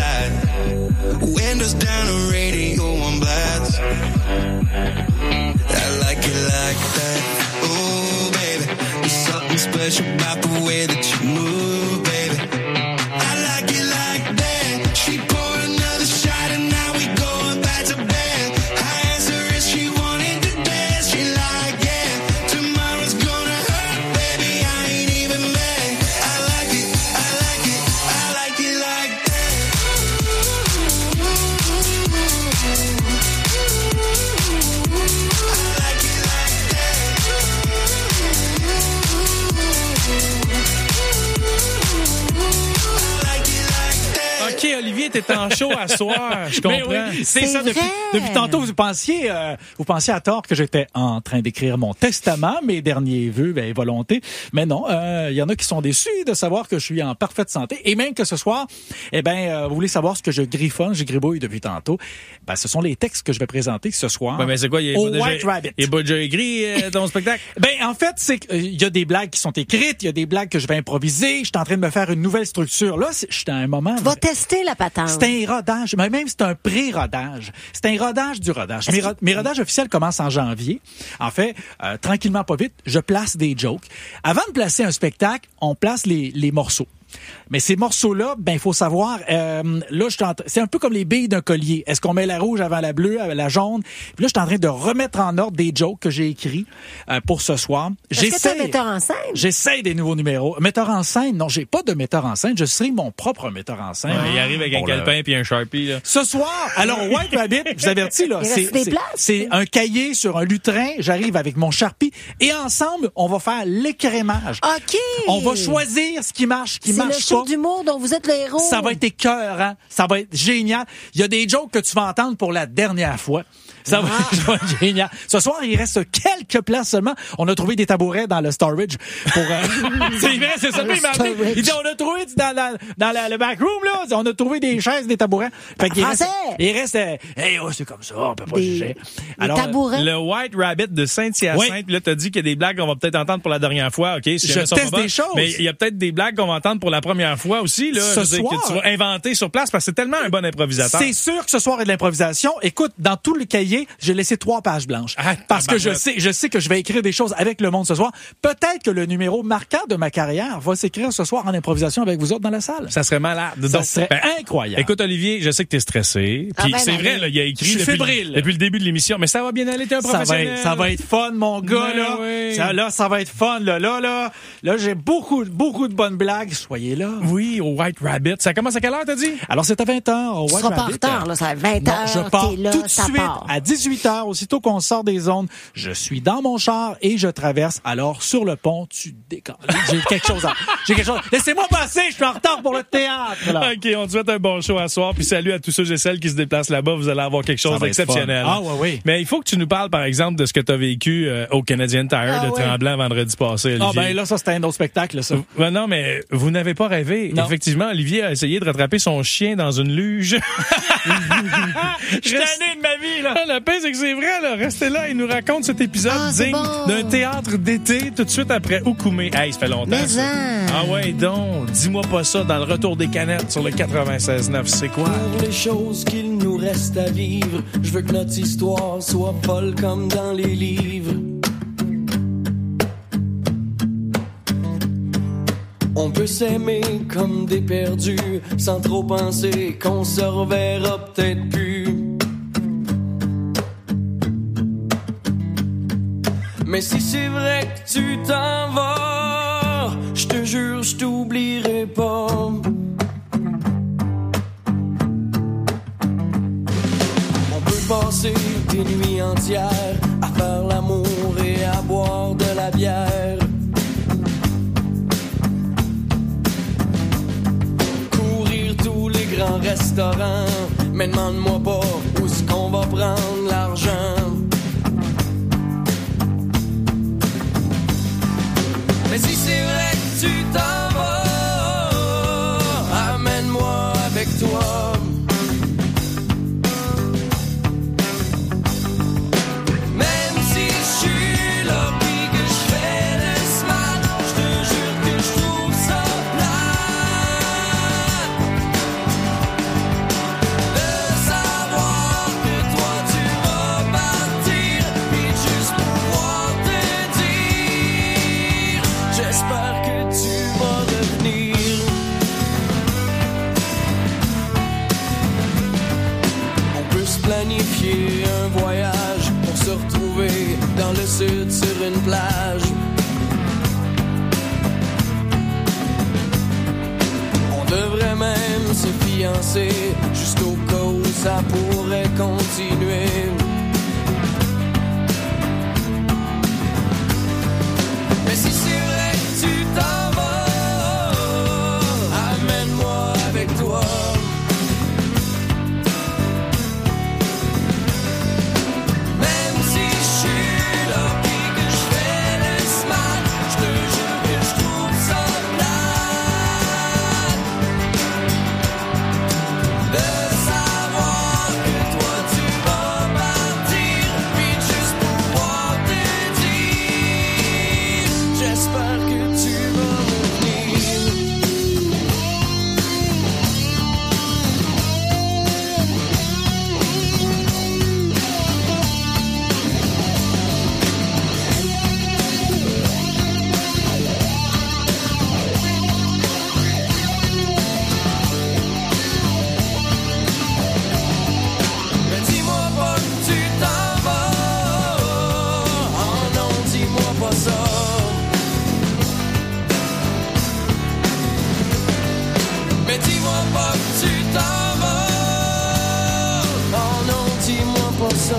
light. Windows down, the radio on blast. I like it like that. Oh, baby, there's something special about the way that you move, baby. I like it like that. She poured another shot and now we going back to bed. I asked her if she wanted to dance. She like, yeah, tomorrow's gonna hurt, baby, I ain't even mad. I like it, I like it, I like it like that. I like it like that. OK, Olivier, t'es en show à soir, je comprends. Oui, c'est ça. Depuis tantôt, vous pensiez à tort que j'étais en train d'écrire mon testament, mes derniers vœux et volontés. Mais non, il y en a qui sont déçus de savoir que je suis en parfaite santé. Et même que ce soir, vous voulez savoir ce que je gribouille depuis tantôt. Ce sont les textes que je vais présenter ce soir. Mais c'est quoi? Il est pas déjà écrit ton spectacle? En fait, c'est qu'il y a des blagues qui sont écrites, il y a des blagues que je vais improviser. Je suis en train de me faire une nouvelle structure. Là, je suis à un moment... Tu vas tester la patente. C'est un rodage, mais même c'est un pré-rodage. C'est un rodage du rodage. Mes rodages officiels commencent en janvier. En fait, tranquillement, pas vite, je place des jokes. Avant de placer un spectacle, on place les morceaux. Mais ces morceaux-là, il faut savoir, c'est un peu comme les billes d'un collier. Est-ce qu'on met la rouge avant la bleue, la jaune? Puis là, je suis en train de remettre en ordre des jokes que j'ai écrits pour ce soir. Est-ce que tu es un metteur en scène? J'essaie des nouveaux numéros. Metteur en scène? Non, j'ai pas de metteur en scène. Je serai mon propre metteur en scène. Il arrive avec un calepin puis un Sharpie. Là. Ce soir, alors White Rabbit, je vous avertis, là, c'est un cahier sur un lutrin. J'arrive avec mon Sharpie et ensemble, on va faire l'écrémage. OK. On va choisir ce qui marche, C'est le show d'humour dont vous êtes le héros. Ça va être écœurant. Ça va être génial. Il y a des jokes que tu vas entendre pour la dernière fois. Ça va être génial. Ce soir, il reste quelques places seulement. On a trouvé des tabourets dans le storage pour... c'est vrai, c'est ça. Il dit, on a trouvé dans le backroom, là, on a trouvé des chaises, des tabourets. Fait qu'il reste... c'est comme ça, on peut pas juger. Alors, tabourets. Le White Rabbit de Saint-Hyacinthe, là, t'as dit qu'il y a des blagues qu'on va peut-être entendre pour la dernière fois, OK? Si je teste des choses. Mais il y a peut-être des blagues qu'on va entendre pour la première fois aussi, là. Ce soir. Que tu vas inventer sur place parce que c'est tellement un bon improvisateur. C'est sûr que ce soir est de l'improvisation. Écoute, dans tout le cahier, j'ai laissé 3 pages blanches. Parce que je sais que je vais écrire des choses avec le monde ce soir. Peut-être que le numéro marquant de ma carrière va s'écrire ce soir en improvisation avec vous autres dans la salle. Ça serait malade. Ça serait incroyable. Écoute, Olivier, je sais que t'es stressé. Puis c'est vrai, là, il a écrit depuis le début de l'émission. Mais ça va bien aller, t'es un professionnel. Ça va être fun, mon gars, là. Oui. Ça va être fun, là. Là, j'ai beaucoup de bonnes blagues. Soyez là. Oui, au White Rabbit. Ça commence à quelle heure, t'as dit? Alors, c'est à 20h au White Rabbit. Tu seras pas en retard, là. C'est à 20h. Je pars tout de suite à 18h. Aussitôt qu'on sort des zones, je suis dans mon char et je traverse. Alors, sur le pont, tu décolles. J'ai quelque chose. Laissez-moi passer, je suis en retard pour le théâtre, là. OK, on te souhaite un bon show à soir. Puis salut à tous ceux et celles qui se déplacent là-bas. Vous allez avoir quelque chose d'exceptionnel. Ah, oui. Mais il faut que tu nous parles, par exemple, de ce que tu as vécu au Canadian Tire de Tremblant vendredi passé, Olivier. Là, ça, c'était un autre spectacle, ça. Non, mais vous n'avez pas rêvé. Non. Effectivement, Olivier a essayé de rattraper son chien dans une luge. Je suis tanné de ma vie, là. La pire, c'est que c'est vrai, là. Restez là, il nous raconte cet épisode digne d'un théâtre d'été tout de suite après Oukoumé. Hey, ça fait longtemps. Ah ouais, donc, dis-moi pas ça dans le retour des canettes sur le 96.9, c'est quoi? Pour les choses qu'il nous reste à vivre, je veux que notre histoire soit folle comme dans les livres. On peut s'aimer comme des perdus, sans trop penser qu'on se reverra peut-être plus. Mais si c'est vrai que tu t'en vas, je te jure, je t'oublierai pas. On peut passer des nuits entières à faire l'amour et à boire de la bière. Courir tous les grands restaurants, mais demande-moi pas où est-ce qu'on va prendre l'argent. Mais si c'est vrai que tu t'en vas, amène-moi avec toi. Même si je suis là pis que je fais le smart, je te jure que je trouve ça plate. planifier un voyage pour se retrouver dans le sud sur une plage. On devrait même se fiancer jusqu'au cas où ça pourrait continuer. Mais si c'est vrai que tu t'en vas, amène-moi avec toi. Même si je suis là pis que je fais le smart, je te jure que je trouve ça plate de savoir que toi tu vas partir, puis juste pouvoir te dire j'espère que tu vas revenir. Mais dis-moi pas que tu t'en vas. Oh non, dis-moi pas ça. Mais dis-moi pas que tu t'en vas. Oh non, dis-moi pas ça.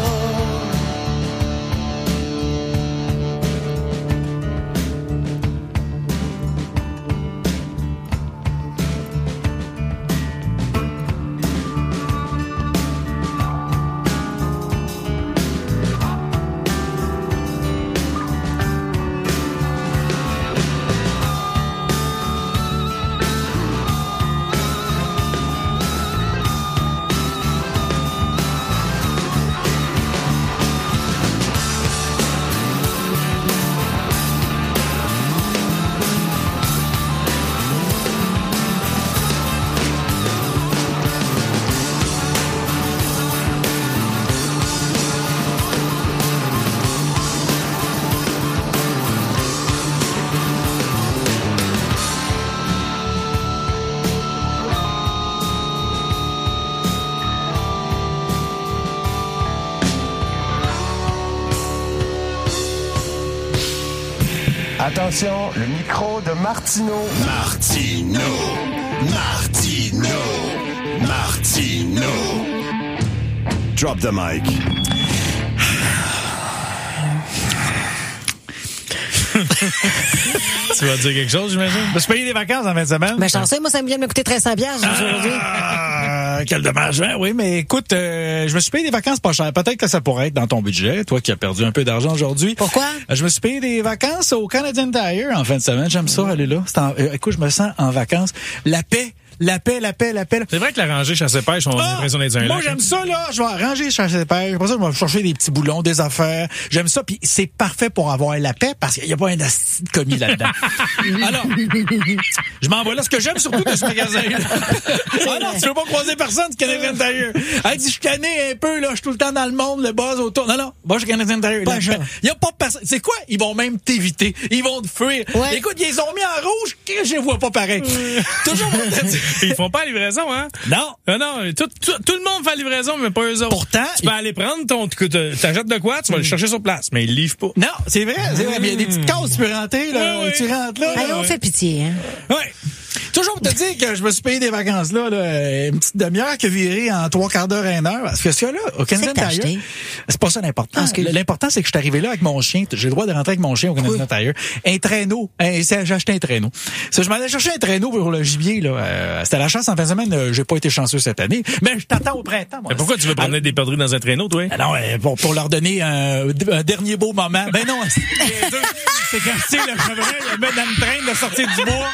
Attention, le micro de Martino. Martino. Drop the mic. Tu vas dire quelque chose, j'imagine? Je me suis payé des vacances en fin de semaine. Ben, chanceux, moi, ça me vient de me coûter 300$ aujourd'hui. Quel dommage, hein? Oui, mais écoute, je me suis payé des vacances pas chères. Peut-être que ça pourrait être dans ton budget, toi qui as perdu un peu d'argent aujourd'hui. Pourquoi? Je me suis payé des vacances au Canadian Tire en fin de semaine. J'aime ça, aller là. Écoute, je me sens en vacances. La paix. C'est vrai que la rangée chasse-pêche, on a l'impression d'être un lac. Moi, j'aime ça, là. Je vais ranger chasse-pêche. Après ça, je vais chercher des petits boulons, des affaires. J'aime ça. Puis c'est parfait pour avoir la paix parce qu'il n'y a pas un asti de commis là-dedans. Alors, je m'en vais là. Ce que j'aime surtout de ce magasin-là. Ah non, tu veux pas croiser personne du Canadian Tire. Elle dit, je connais un peu, là. Je suis tout le temps dans le monde, le buzz autour. Non, va chez Canadian Tire. Il n'y a pas personne. C'est quoi? Ils vont même t'éviter. Ils vont te fuir. Ouais. Écoute, ils les ont mis en rouge. Je les vois pas pareil. Toujours pour te dire. Ils font pas la livraison, hein? Non. Non, tout le monde fait la livraison, mais pas eux autres. Pourtant, tu peux aller prendre t'achètes de quoi, tu vas le chercher sur place, mais ils livrent pas. Non, c'est vrai. Mais il y a des petites cases, tu peux rentrer, là. Ouais. Tu rentres là. On fait pitié, hein? Ouais. Toujours pour te dire que je me suis payé des vacances là, une petite demi-heure qui virait en 3/4 d'heure, 1 heure. Parce que ça, là, au Canadian Tire, c'est pas ça l'important. L'important, c'est que je suis arrivé là avec mon chien. J'ai le droit de rentrer avec mon chien au Canadian Tire. Un traîneau. J'ai acheté un traîneau. Je m'en allais chercher un traîneau pour le gibier, là. C'était la chance en fin de semaine. J'ai pas été chanceux cette année. Mais je t'attends au printemps, moi. Mais pourquoi tu veux promener des perdrix dans un traîneau, toi? Non, pour leur donner un dernier beau moment. Ben non, c'est quand tu sais, le chevreuil, le met dans le train de sortir du bois.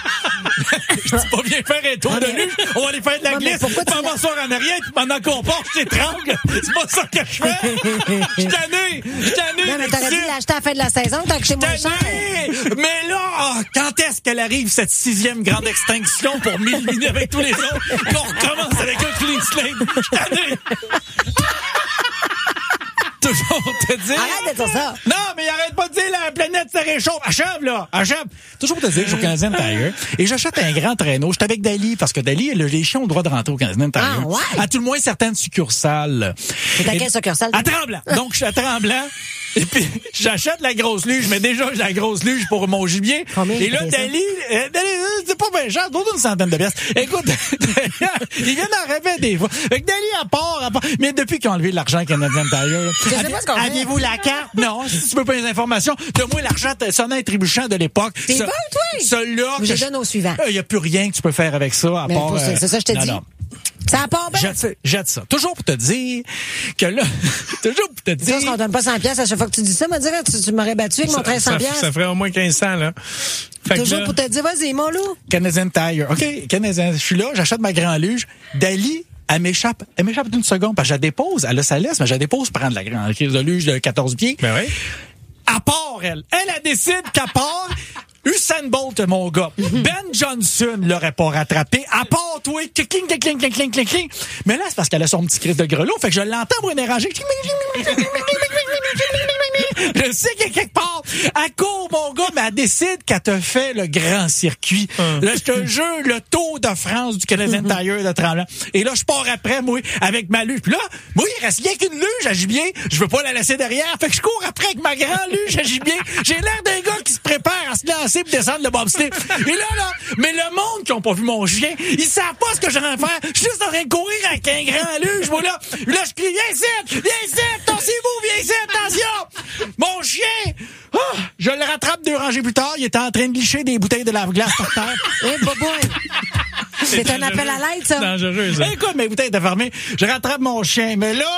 Je dis pas bien faire un tour de luge. On va aller faire de la glisse. Pourquoi tu m'asseoir en arrière, puis pendant qu'on part, je t'étrangle. C'est pas ça que je fais. Je suis tanné. Non, mais t'aurais dû l'acheter à la fin de la saison, tant que chez moins cher. Mais là, quand est-ce qu'elle arrive, cette 6e grande extinction pour m'éliminer avec tous les autres? Qu'on recommence avec un clean slate. Je suis tanné. Toujours te dire. Arrête de dire ça. Non, mais arrête pas de dire la la planète se réchauffe. Achève, là. Achève. Toujours pour te dire que je suis au Canadian Tire et j'achète un grand traîneau. Je suis avec Dali parce que Dali, les chiens ont le droit de rentrer au Canadian Tire. Ah, ouais? À tout le moins certaines succursales. C'est à quelle succursale? À Tremblant. Donc, je suis à Tremblant. Et puis, j'achète la grosse luge, mais déjà, j'ai la grosse luge pour mon gibier. Combien et là, Dali, c'est pas bien cher, d'autres une centaine de pièces. Écoute, ils viennent en rêver des fois. Fait que Dali, à part. Mais depuis qu'ils ont enlevé l'argent Canadian Tire, Je sais pas ce qu'on fait. aviez-vous la carte? Non, si tu veux pas les informations, donne-moi l'argent sonnant et trébuchant de l'époque. T'es bon, toi? Celui-là. Je donne au suivant. Il n'y a plus rien que tu peux faire avec ça, à Mais part. c'est ça, je te dis. Non. Ça part bien. Jette ça. Toujours pour te dire que là, toujours pour te dire. Ça, on donne pas 100 pièces à chaque fois que tu dis ça, me dire, tu m'aurais battu avec mon 1300 pièces. Ça ferait au moins 1500, là. Fait Toujours là, pour te dire, vas-y, mon loup. Canadian Tire. OK, Canadian. Je suis là, j'achète ma grande luge. Dali, elle m'échappe d'une seconde, parce que je la dépose. Elle a sa laisse, mais je la dépose pour prendre la grande crise de luge de 14 pieds. Ben oui. À part, elle décide qu'à part, Usain Bolt, mon gars. Ben Johnson l'aurait pas rattrapé. À part, toi, cling. Mais là, c'est parce qu'elle a son petit crise de grelot. Fait que je l'entends pour énerger. Je sais qu'il y a quelque part. Elle court, mon gars, mais elle décide qu'elle te fait le grand circuit. Là, je te jure, le Tour de France du Canadian Tire de Tremblant. Et là, je pars après, moi, avec ma luge. Puis là, moi, il reste rien qu'une luge à gibier. Je veux pas la laisser derrière. Fait que je cours après avec ma grande luge à gibier. J'ai l'air d'un gars qui se prépare à se lancer pour descendre le bobsleigh. Et là, mais le monde qui ont pas vu mon chien, ils savent pas ce que j'ai en train de faire. Je suis juste en train de courir avec un grand luge, moi, là. Là, je crie, viens ici, torsez-vous, viens ici, attention! Mon chien! Oh, je le rattrape 2 rangées plus tard, il était en train de licher des bouteilles de lave-glace par terre. Eh, c'est un appel à l'aide, ça. C'est dangereux, ça. Écoute, mes bouteilles étaient fermées. Je rattrape mon chien. Mais là,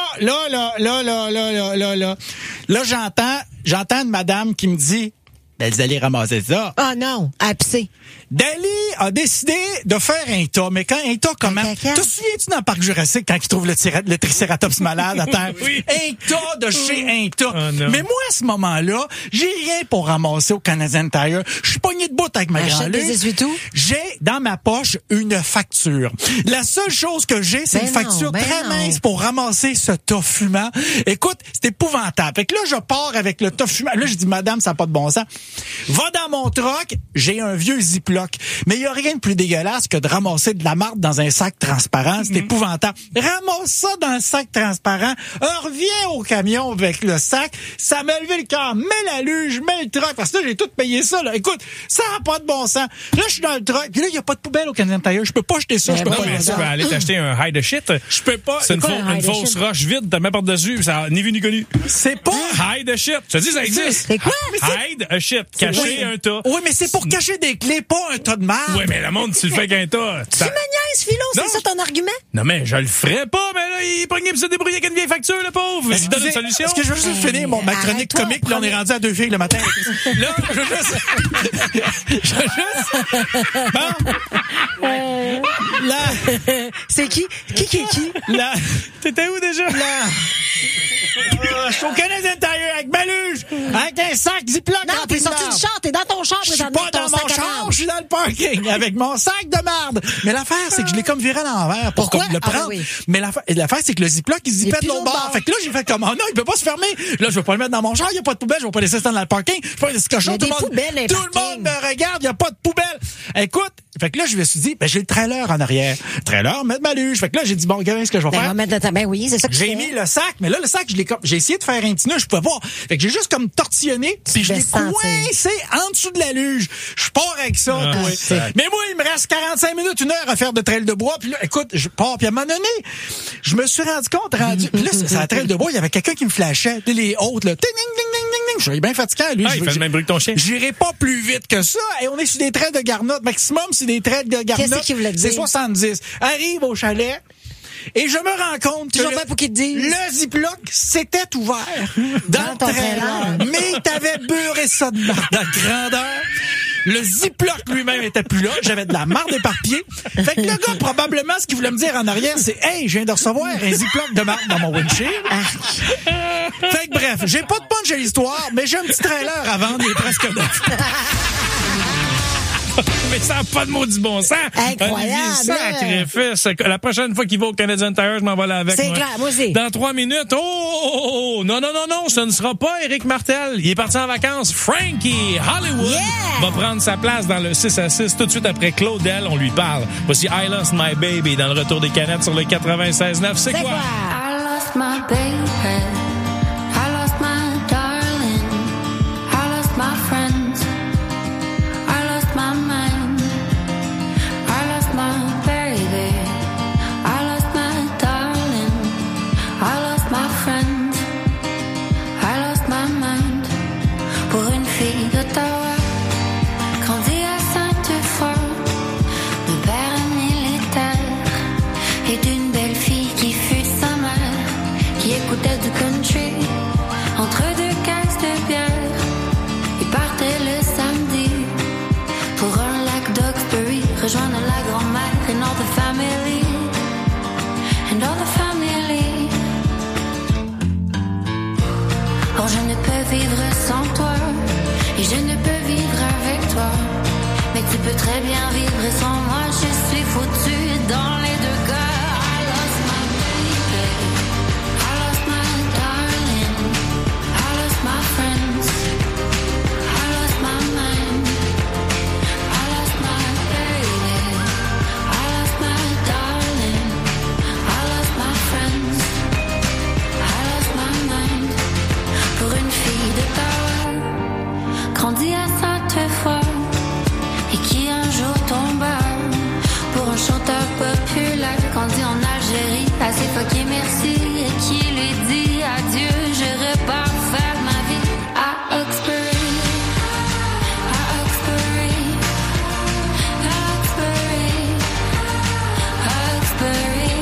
j'entends une madame qui me dit, vous allez ramasser ça. Ah non, à pisser. Dali a décidé de faire un tas. Mais quand un tas, comment? Te souviens-tu dans le parc Jurassique quand il trouve le Triceratops malade à terre? Oui. Un tas de chez un tas. Oh, mais moi, à ce moment-là, j'ai rien pour ramasser au Canadian Tire. Je suis pogné de bout avec ma grande luge. J'ai dans ma poche une facture. La seule chose que j'ai, c'est une facture très mince pour ramasser ce tas fumant. Écoute, c'est épouvantable. Fait que là, je pars avec le tas fumant. Là, je dis, madame, ça n'a pas de bon sens. Va dans mon truck, j'ai un vieux Ziploc. Mais il n'y a rien de plus dégueulasse que de ramasser de la marde dans un sac transparent. C'est épouvantable. Ramasse ça dans le sac transparent. Reviens au camion avec le sac. Ça m'a levé le cœur. Mets la luge, mets le truck. Parce que là, j'ai tout payé ça. Là. Écoute, ça n'a pas de bon sens. Là, je suis dans le truck. Puis là, il n'y a pas de poubelle au Canadian Tire. Je peux pas jeter ça. Je peux pas. Mais tu peux aller t'acheter un hide shit. Je peux pas. C'est une fausse roche vide. Tu mets par-dessus. Ça ni vu ni connu. C'est pas. Hide shit. Je te dis, ça existe. C'est quoi? Hide a shit. Cacher un tas. Oui, mais c'est pour cacher des clés, pas un tas de marde. Oui, mais le monde, tu le fais qu'un tas. Tu me niaises, Philo, c'est ça ton argument? Non, mais je le ferais pas, mais là, il est pogné pour se débrouiller avec une vieille facture, le pauvre. Je donne une solution. Est-ce que je veux juste finir ma chronique comique, là, on est rendu à 2 filles le matin. Là, je veux juste... Bon. Là... C'est qui? Qui? Là... T'étais où déjà? Là... Je suis au Canadian Tire avec ma luge, avec un sac Ziploc. Non, t'es sorti du char, t'es dans ton char. Je suis pas dans mon char, je suis dans le parking avec mon sac de marde. Mais l'affaire, c'est que je l'ai comme viré à l'envers pour comme le prendre. Oui. Mais l'affaire, c'est que le Ziploc, il se zippait de l'autre bord. Fait que là, j'ai fait comme, oh non, il peut pas se fermer. Là, je vais pas le mettre dans mon char, il y a pas de poubelle, je vais pas laisser ça dans le parking. Je vais pas laisser cochon. Tout le monde me regarde, il y a pas de poubelle. Écoute, fait que là, je me suis dit, j'ai le trailer en arrière. Trailer, mettre ma luge. Fait que là, j'ai dit, bon, qu'est-ce que je vais faire? Ben oui, c'est ça que j'ai mis le sac, mais là, le sac, j'ai essayé de faire un petit nœud, je pouvais pas. Fait que j'ai juste comme tortillonné, puis je l'ai coincé en dessous de la luge. Je pars avec ça, toi. Mais moi, il me reste 45 minutes, 1 heure à faire de trail de bois. Puis là, écoute, je pars. Puis à un moment donné, je me suis rendu compte, puis là, c'est la trail de bois, il y avait quelqu'un qui me flashait. Les hautes, là. Je suis bien fatiguant, lui. Il fait le même bruit que ton chien. J'irai pas plus vite que ça. Et on est sur des traits de Garnotte. Maximum, c'est des traits de Garnotte. Qu'est-ce qu'il voulait dire? C'est 70. Arrive au chalet. Et je me rends compte que le Ziploc s'était ouvert dans ton trailer, mais il t'avait beurré ça de marde à grandeur. Le Ziploc lui-même était plus là. J'avais de la marde éparpillée. Fait que le gars, probablement, ce qu'il voulait me dire en arrière, c'est « Hey, je viens de recevoir un Ziploc de marde dans mon windshield. » Fait que bref, j'ai pas de punch à l'histoire, mais j'ai un petit trailer à vendre, il est presque neuf. Mais ça n'a pas de maudit bon sens. Incroyable. Sacrifice. La prochaine fois qu'il va au Canadian Tire, je m'en vais là avec. C'est clair, moi aussi. Dans 3 minutes. Oh! Non, ce ne sera pas Éric Martel. Il est parti en vacances. Frankie Hollywood va prendre sa place dans le 6 à 6 tout de suite après Claudel. On lui parle. Voici I Lost My Baby dans le retour des canettes sur le 96.9. C'est quoi? I lost my baby. I lost my darling. I lost my friends. I lost my mind. I lost my baby. I lost my darling. I lost my friends. I lost my mind. Pour une fille d'Ottawa, grandie à Sainte-Foy, de père militaire et d'une belle fille qui fut sa mère, qui écoutait du country entre deux caisses de bière. Il partait le samedi pour un lac d'Oxbury, rejoindre la grand-mère and all the family, and all the family. Oh, je ne peux vivre sans toi, et je ne peux vivre avec toi, mais tu peux très bien vivre sans moi. Je suis foutue dans les deux cas. I lost my baby, I lost my darling, I lost my friends, I lost my mind, I lost my baby, I lost my darling, I lost my friends, I lost my mind. Pour une fille d'Ottawa, grandie à Sainte-Foy, et qui un jour tomba pour un chanteur populaire, grandi en Algérie, assez fucké merci, et qui lui dit adieu, je repars faire ma vie à Oxbury, à Oxbury, à Oxbury, à Oxbury.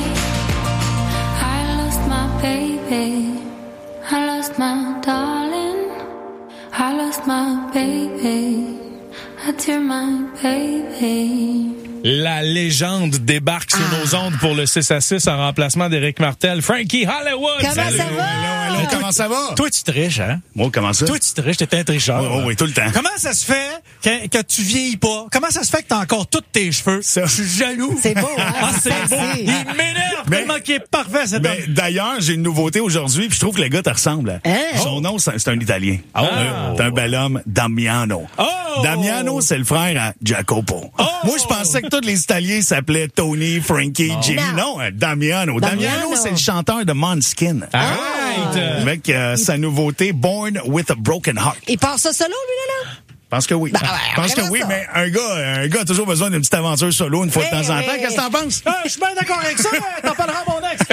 I lost my baby, I lost my darling, I lost my baby, adieu my baby. La légende débarque sur nos ondes pour le 6 à 6 en remplacement d'Éric Martel. Frankie Hollywood! Comment ça va? Allô, comment ça va? Toi, tu triches, hein? Moi, comment ça? Toi, tu triches, t'es un tricheur. Oui, tout le temps. Comment ça se fait que tu vieillis pas? Comment ça se fait que t'as encore tous tes cheveux? Je suis jaloux. C'est beau, hein? Ah, c'est beau. Il m'énerve tellement qu'il est parfait, cet homme. D'ailleurs, j'ai une nouveauté aujourd'hui, puis je trouve que le gars te ressemble. Son nom, c'est un Italien. C'est un bel homme, Damiano. Damiano, c'est le frère à Jacopo. Moi, je pensais que tous les Italiens s'appelaient Tony, Frankie, Jimmy. Non, Damiano. Damiano, c'est le chanteur de Måneskin. Avec sa nouveauté, Born with a Broken Heart. Il part ça solo, lui, là? Je pense que oui. Je pense que oui, mais un gars a toujours besoin d'une petite aventure solo une fois de temps en temps. Qu'est-ce que t'en penses? Je suis bien d'accord avec ça. T'en parleras à mon ex.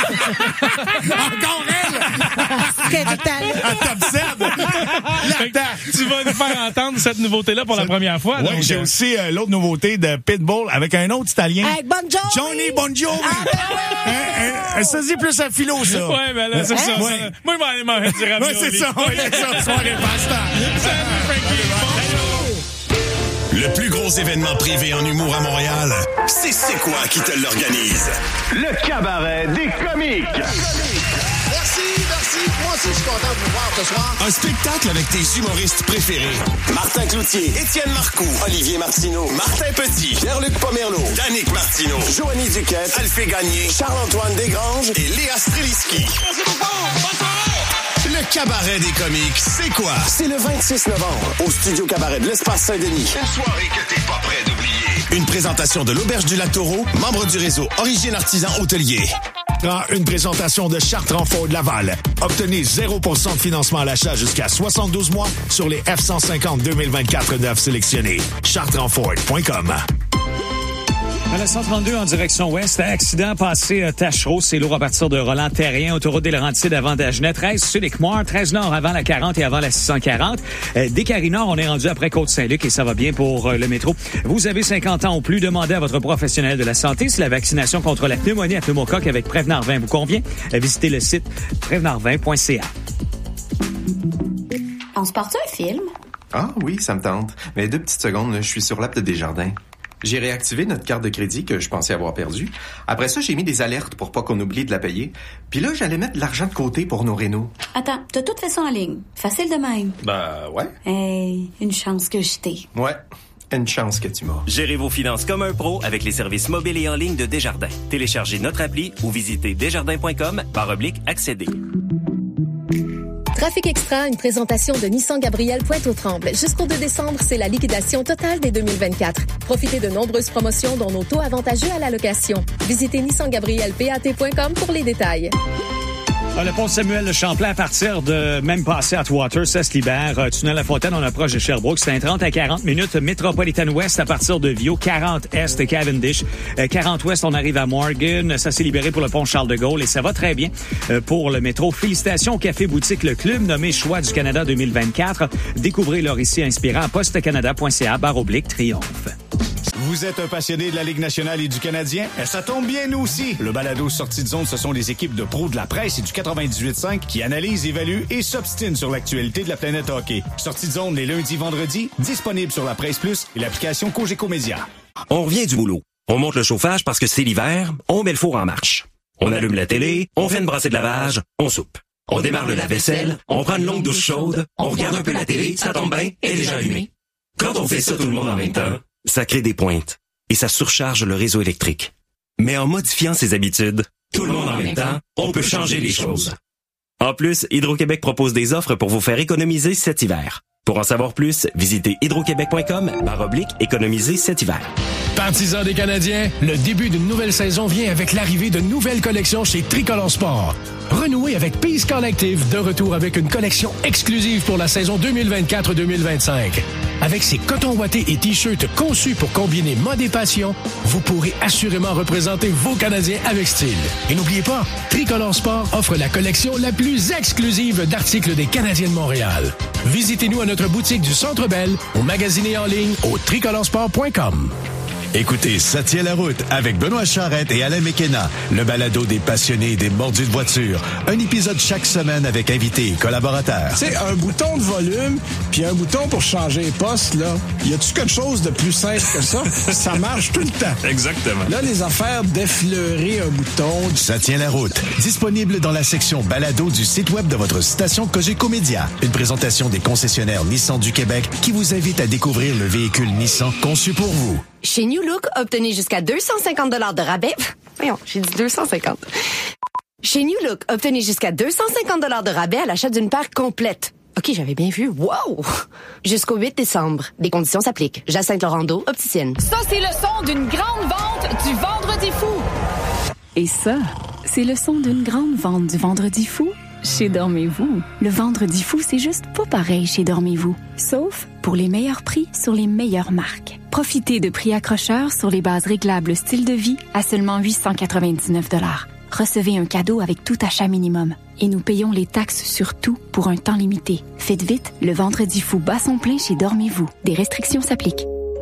Encore elle! À top 7! Tu vas nous faire entendre cette nouveauté-là pour la première fois. Oui, j'ai aussi l'autre nouveauté de Pitbull avec un autre Italien. Avec Bon Jovi! Johnny Bon Jovi! Ça se dit plus à philo, ça. Ouais, ben là, c'est ça. Moi, je vais aller manger du ravioli. Ouais, c'est ça. Soirée pasta. Salut, Frankie. Le plus gros événement privé en humour à Montréal, c'est quoi qui te l'organise? Le cabaret des comiques. Merci. Moi aussi, je suis content de vous voir ce soir. Un spectacle avec tes humoristes préférés. Martin Cloutier, Étienne Marcoux, Olivier Martineau, Martin Petit, Pierre-Luc Pomerleau, Danick Martineau, Joanie Duquette, Alphée Gagné, Charles-Antoine Desgranges et Léa Streliski. Le cabaret des comiques, c'est quoi? C'est le 26 novembre, au Studio Cabaret de l'Espace Saint-Denis. Une soirée que t'es pas prêt d'oublier. Une présentation de l'Auberge du Lac-Taureau, membre du réseau Origine Artisan Hôtelier. Une présentation de Chartres en Ford Laval. Obtenez 0% de financement à l'achat jusqu'à 72 mois sur les F-150 2024 neufs sélectionnés. chartrenford.com. À la 132 en direction ouest, accident passé Tachereau, c'est lourd à partir de Roland-Terrien, autoroute des Laurentides avant Dagenet, 13 Sud-Équimoire, 13 Nord avant la 40 et avant la 640. Des Carry-Nord, on est rendu après Côte-Saint-Luc et ça va bien pour le métro. Vous avez 50 ans ou plus, demandez à votre professionnel de la santé si la vaccination contre la pneumonie à pneumocoque avec Prévenard 20 vous convient. Visitez le site prévenard20.ca. On se part un film? Ah oui, ça me tente. Mais 2 petites secondes, là, je suis sur l'app de Desjardins. J'ai réactivé notre carte de crédit que je pensais avoir perdue. Après ça, j'ai mis des alertes pour pas qu'on oublie de la payer. Puis là, j'allais mettre de l'argent de côté pour nos rénaux. Attends, t'as tout fait ça en ligne. Facile de même. Ben, ouais. Hey, une chance que je t'ai. Ouais. Une chance que tu m'as. Gérez vos finances comme un pro avec les services mobiles et en ligne de Desjardins. Téléchargez notre appli ou visitez desjardins.com/accéder. Trafic Extra, une présentation de Nissan Gabriel Pointe-aux-Trembles. Jusqu'au 2 décembre, c'est la liquidation totale des 2024. Profitez de nombreuses promotions dont nos taux avantageux à la location. Visitez nissangabrielpat.com pour les détails. Le pont Samuel Champlain, à partir de même passé à Atwater, ça se libère. Tunnel La Fontaine, on approche de Sherbrooke. C'est un 30 à 40 minutes. Metropolitan West, à partir de Viau. 40 Est, Cavendish. 40 Ouest, on arrive à Morgan. Ça s'est libéré pour le pont Charles-de-Gaulle et ça va très bien pour le métro. Félicitations au Café Boutique Le Club, nommé Choix du Canada 2024. Découvrez leur récit inspirant à postcanada.ca/triomphe. Vous êtes un passionné de la Ligue nationale et du Canadien? Ça tombe bien, nous aussi. Le balado Sortie de zone, ce sont les équipes de pros de la presse et du 98.5 qui analysent, évaluent et s'obstinent sur l'actualité de la planète hockey. Sortie de zone les lundis, vendredis, disponible sur la Presse Plus et l'application Cogeco Média. On revient du boulot. On monte le chauffage parce que c'est l'hiver, on met le four en marche. On allume la télé, on fait une brassée de lavage, on soupe. On démarre le lave-vaisselle, on prend une longue douche chaude, on regarde un peu la télé, ça tombe bien, elle est déjà allumée. Quand on fait ça tout le monde en même temps, ça crée des pointes et ça surcharge le réseau électrique. Mais en modifiant ses habitudes, tout le monde en même temps, on peut changer les choses. En plus, Hydro-Québec propose des offres pour vous faire économiser cet hiver. Pour en savoir plus, visitez hydroquebec.com/économiser cet hiver. Partisans des Canadiens, le début d'une nouvelle saison vient avec l'arrivée de nouvelles collections chez Tricolore Sport. Renouez avec Peace Collective, de retour avec une collection exclusive pour la saison 2024-2025. Avec ses cotons ouatés et t-shirts conçus pour combiner mode et passion, vous pourrez assurément représenter vos Canadiens avec style. Et n'oubliez pas, Tricolore Sport offre la collection la plus exclusive d'articles des Canadiens de Montréal. Visitez-nous à notre boutique du Centre Bell ou magasinez en ligne au tricoloresport.com. Écoutez, ça tient la route avec Benoît Charrette et Alain Mekena, le balado des passionnés et des mordus de voiture. Un épisode chaque semaine avec invités et collaborateurs. Tu sais, un bouton de volume, puis un bouton pour changer les postes, là, y a-tu quelque chose de plus simple que ça? Ça marche tout le temps. Exactement. Là, les affaires d'effleurer un bouton... Ça tient la route. Disponible dans la section balado du site web de votre station Cogeco Média. Une présentation des concessionnaires Nissan du Québec qui vous invite à découvrir le véhicule Nissan conçu pour vous. Chez New Look, obtenez jusqu'à 250 $ de rabais. Voyons, j'ai dit 250. Chez New Look, obtenez jusqu'à 250 $ de rabais à l'achat d'une paire complète. OK, j'avais bien vu. Wow! Jusqu'au 8 décembre. Des conditions s'appliquent. Jacinthe-Laurando, opticienne. Ça, c'est le son d'une grande vente du Vendredi fou. Et ça, c'est le son d'une grande vente du Vendredi fou chez Dormez-vous. Le Vendredi fou, c'est juste pas pareil chez Dormez-vous. Sauf pour les meilleurs prix sur les meilleures marques. Profitez de prix accrocheurs sur les bases réglables style de vie à seulement 899 $. Recevez un cadeau avec tout achat minimum. Et nous payons les taxes sur tout pour un temps limité. Faites vite, le Vendredi fou bat son plein chez Dormez-vous. Des restrictions s'appliquent.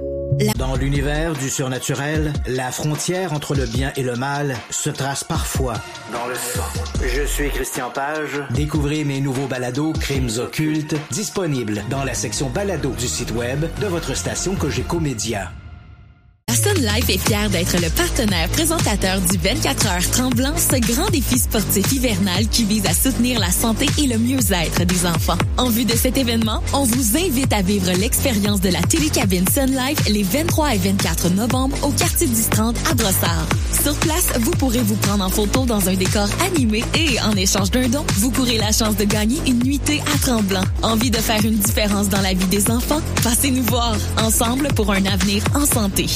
Dans l'univers du surnaturel, la frontière entre le bien et le mal se trace parfois dans le sang. Je suis Christian Page. Découvrez mes nouveaux balados Crimes occultes, disponibles dans la section balado du site web de votre station Cogeco Média. La Sun Life est fière d'être le partenaire présentateur du 24 heures Tremblant, ce grand défi sportif hivernal qui vise à soutenir la santé et le mieux-être des enfants. En vue de cet événement, on vous invite à vivre l'expérience de la télécabine Sun Life les 23 et 24 novembre au quartier du 30 à Brossard. Sur place, vous pourrez vous prendre en photo dans un décor animé et, en échange d'un don, vous courez la chance de gagner une nuitée à Tremblant. Envie de faire une différence dans la vie des enfants? Passez nous voir. Ensemble pour un avenir en santé.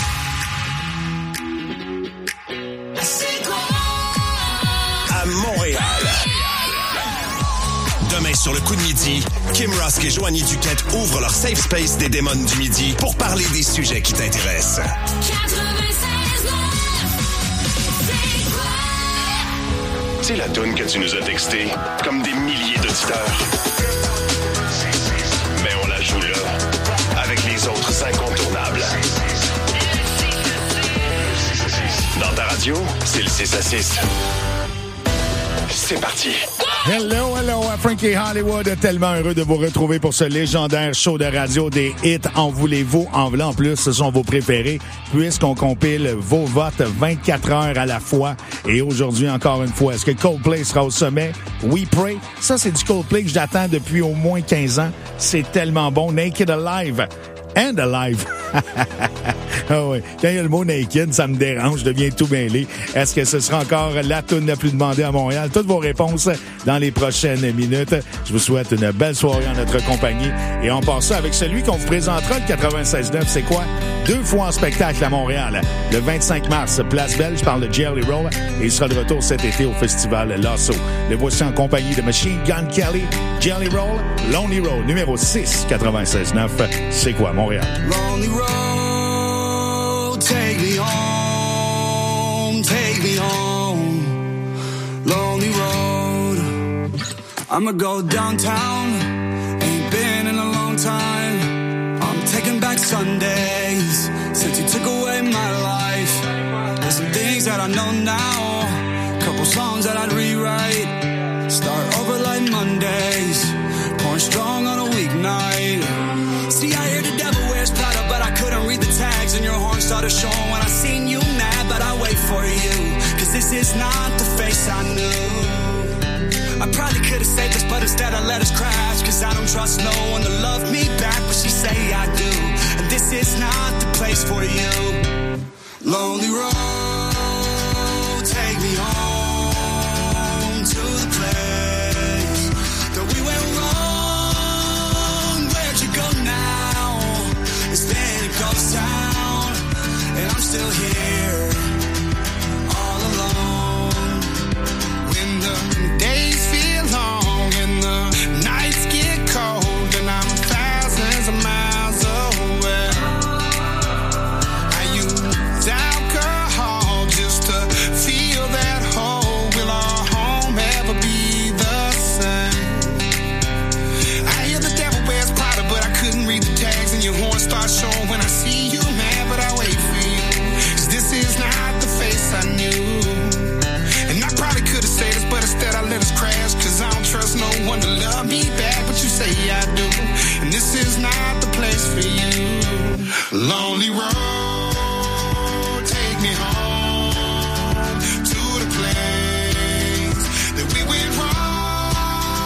À Montréal. Demain sur le coup de midi, Kim Rusk et Joanie Duquette ouvrent leur safe space des démons du midi pour parler des sujets qui t'intéressent. C'est la toune que tu nous as textée, comme des milliers d'auditeurs. Mais on la joue là, avec les autres incontournables. Dans ta radio, c'est le 6 à 6. C'est parti. Hello, Frankie Hollywood, tellement heureux de vous retrouver pour ce légendaire show de radio des hits. En voulez-vous? En plus, ce sont vos préférés, puisqu'on compile vos votes 24 heures à la fois. Et aujourd'hui, encore une fois, est-ce que Coldplay sera au sommet? We Pray. Ça, c'est du Coldplay que j'attends depuis au moins 15 ans. C'est tellement bon. Naked Alive. and alive. Ah ouais. Quand il y a le mot naked, ça me dérange, je deviens tout mêlé. Est-ce que ce sera encore la toune la plus demandée à Montréal? Toutes vos réponses dans les prochaines minutes. Je vous souhaite une belle soirée en notre compagnie. Et on part ça avec celui qu'on vous présentera, le 96.9. C'est quoi? 2 fois en spectacle à Montréal. Le 25 mars, Place Belle, je parle de Jelly Roll. Et il sera de retour cet été au festival Lasso. Le voici en compagnie de Machine Gun Kelly, Jelly Roll, Lonely Road, numéro 6, 96.9. C'est quoi, Montréal? Lonely road, take me home, take me home. Lonely road, I'ma go downtown, ain't been in a long time. I'm taking back Sundays, since you took away my life. There's some things that I know now, couple songs that I'd rewrite. Start over like Mondays, pouring strong on a weeknight. See, I hear the devil wears Prada, but I couldn't read the tags, and your horn started showing when I seen you mad, but I wait for you, cause this is not the face I knew. I probably could've saved us, but instead I let us crash, cause I don't trust no one to love me back, but she say I do, and this is not the place for you. Lonely road, take me home to the place that we went wrong. Where'd you go now? It's been a ghost town, and I'm still here, all alone. When the days feel long and the nights get cold, and I'm thousands of miles away. I use alcohol just to feel that hole. Will our home ever be the same? I hear the devil wears Prada, but I couldn't read the tags, and your horn starts showing when I see you mad, but I wait for you, cause this is not the face I knew. And I probably could've said this, but instead I let us crash, cause I don't trust no one to love me back, but you say I do, and this is not the place for you. Lonely road, take me home to the place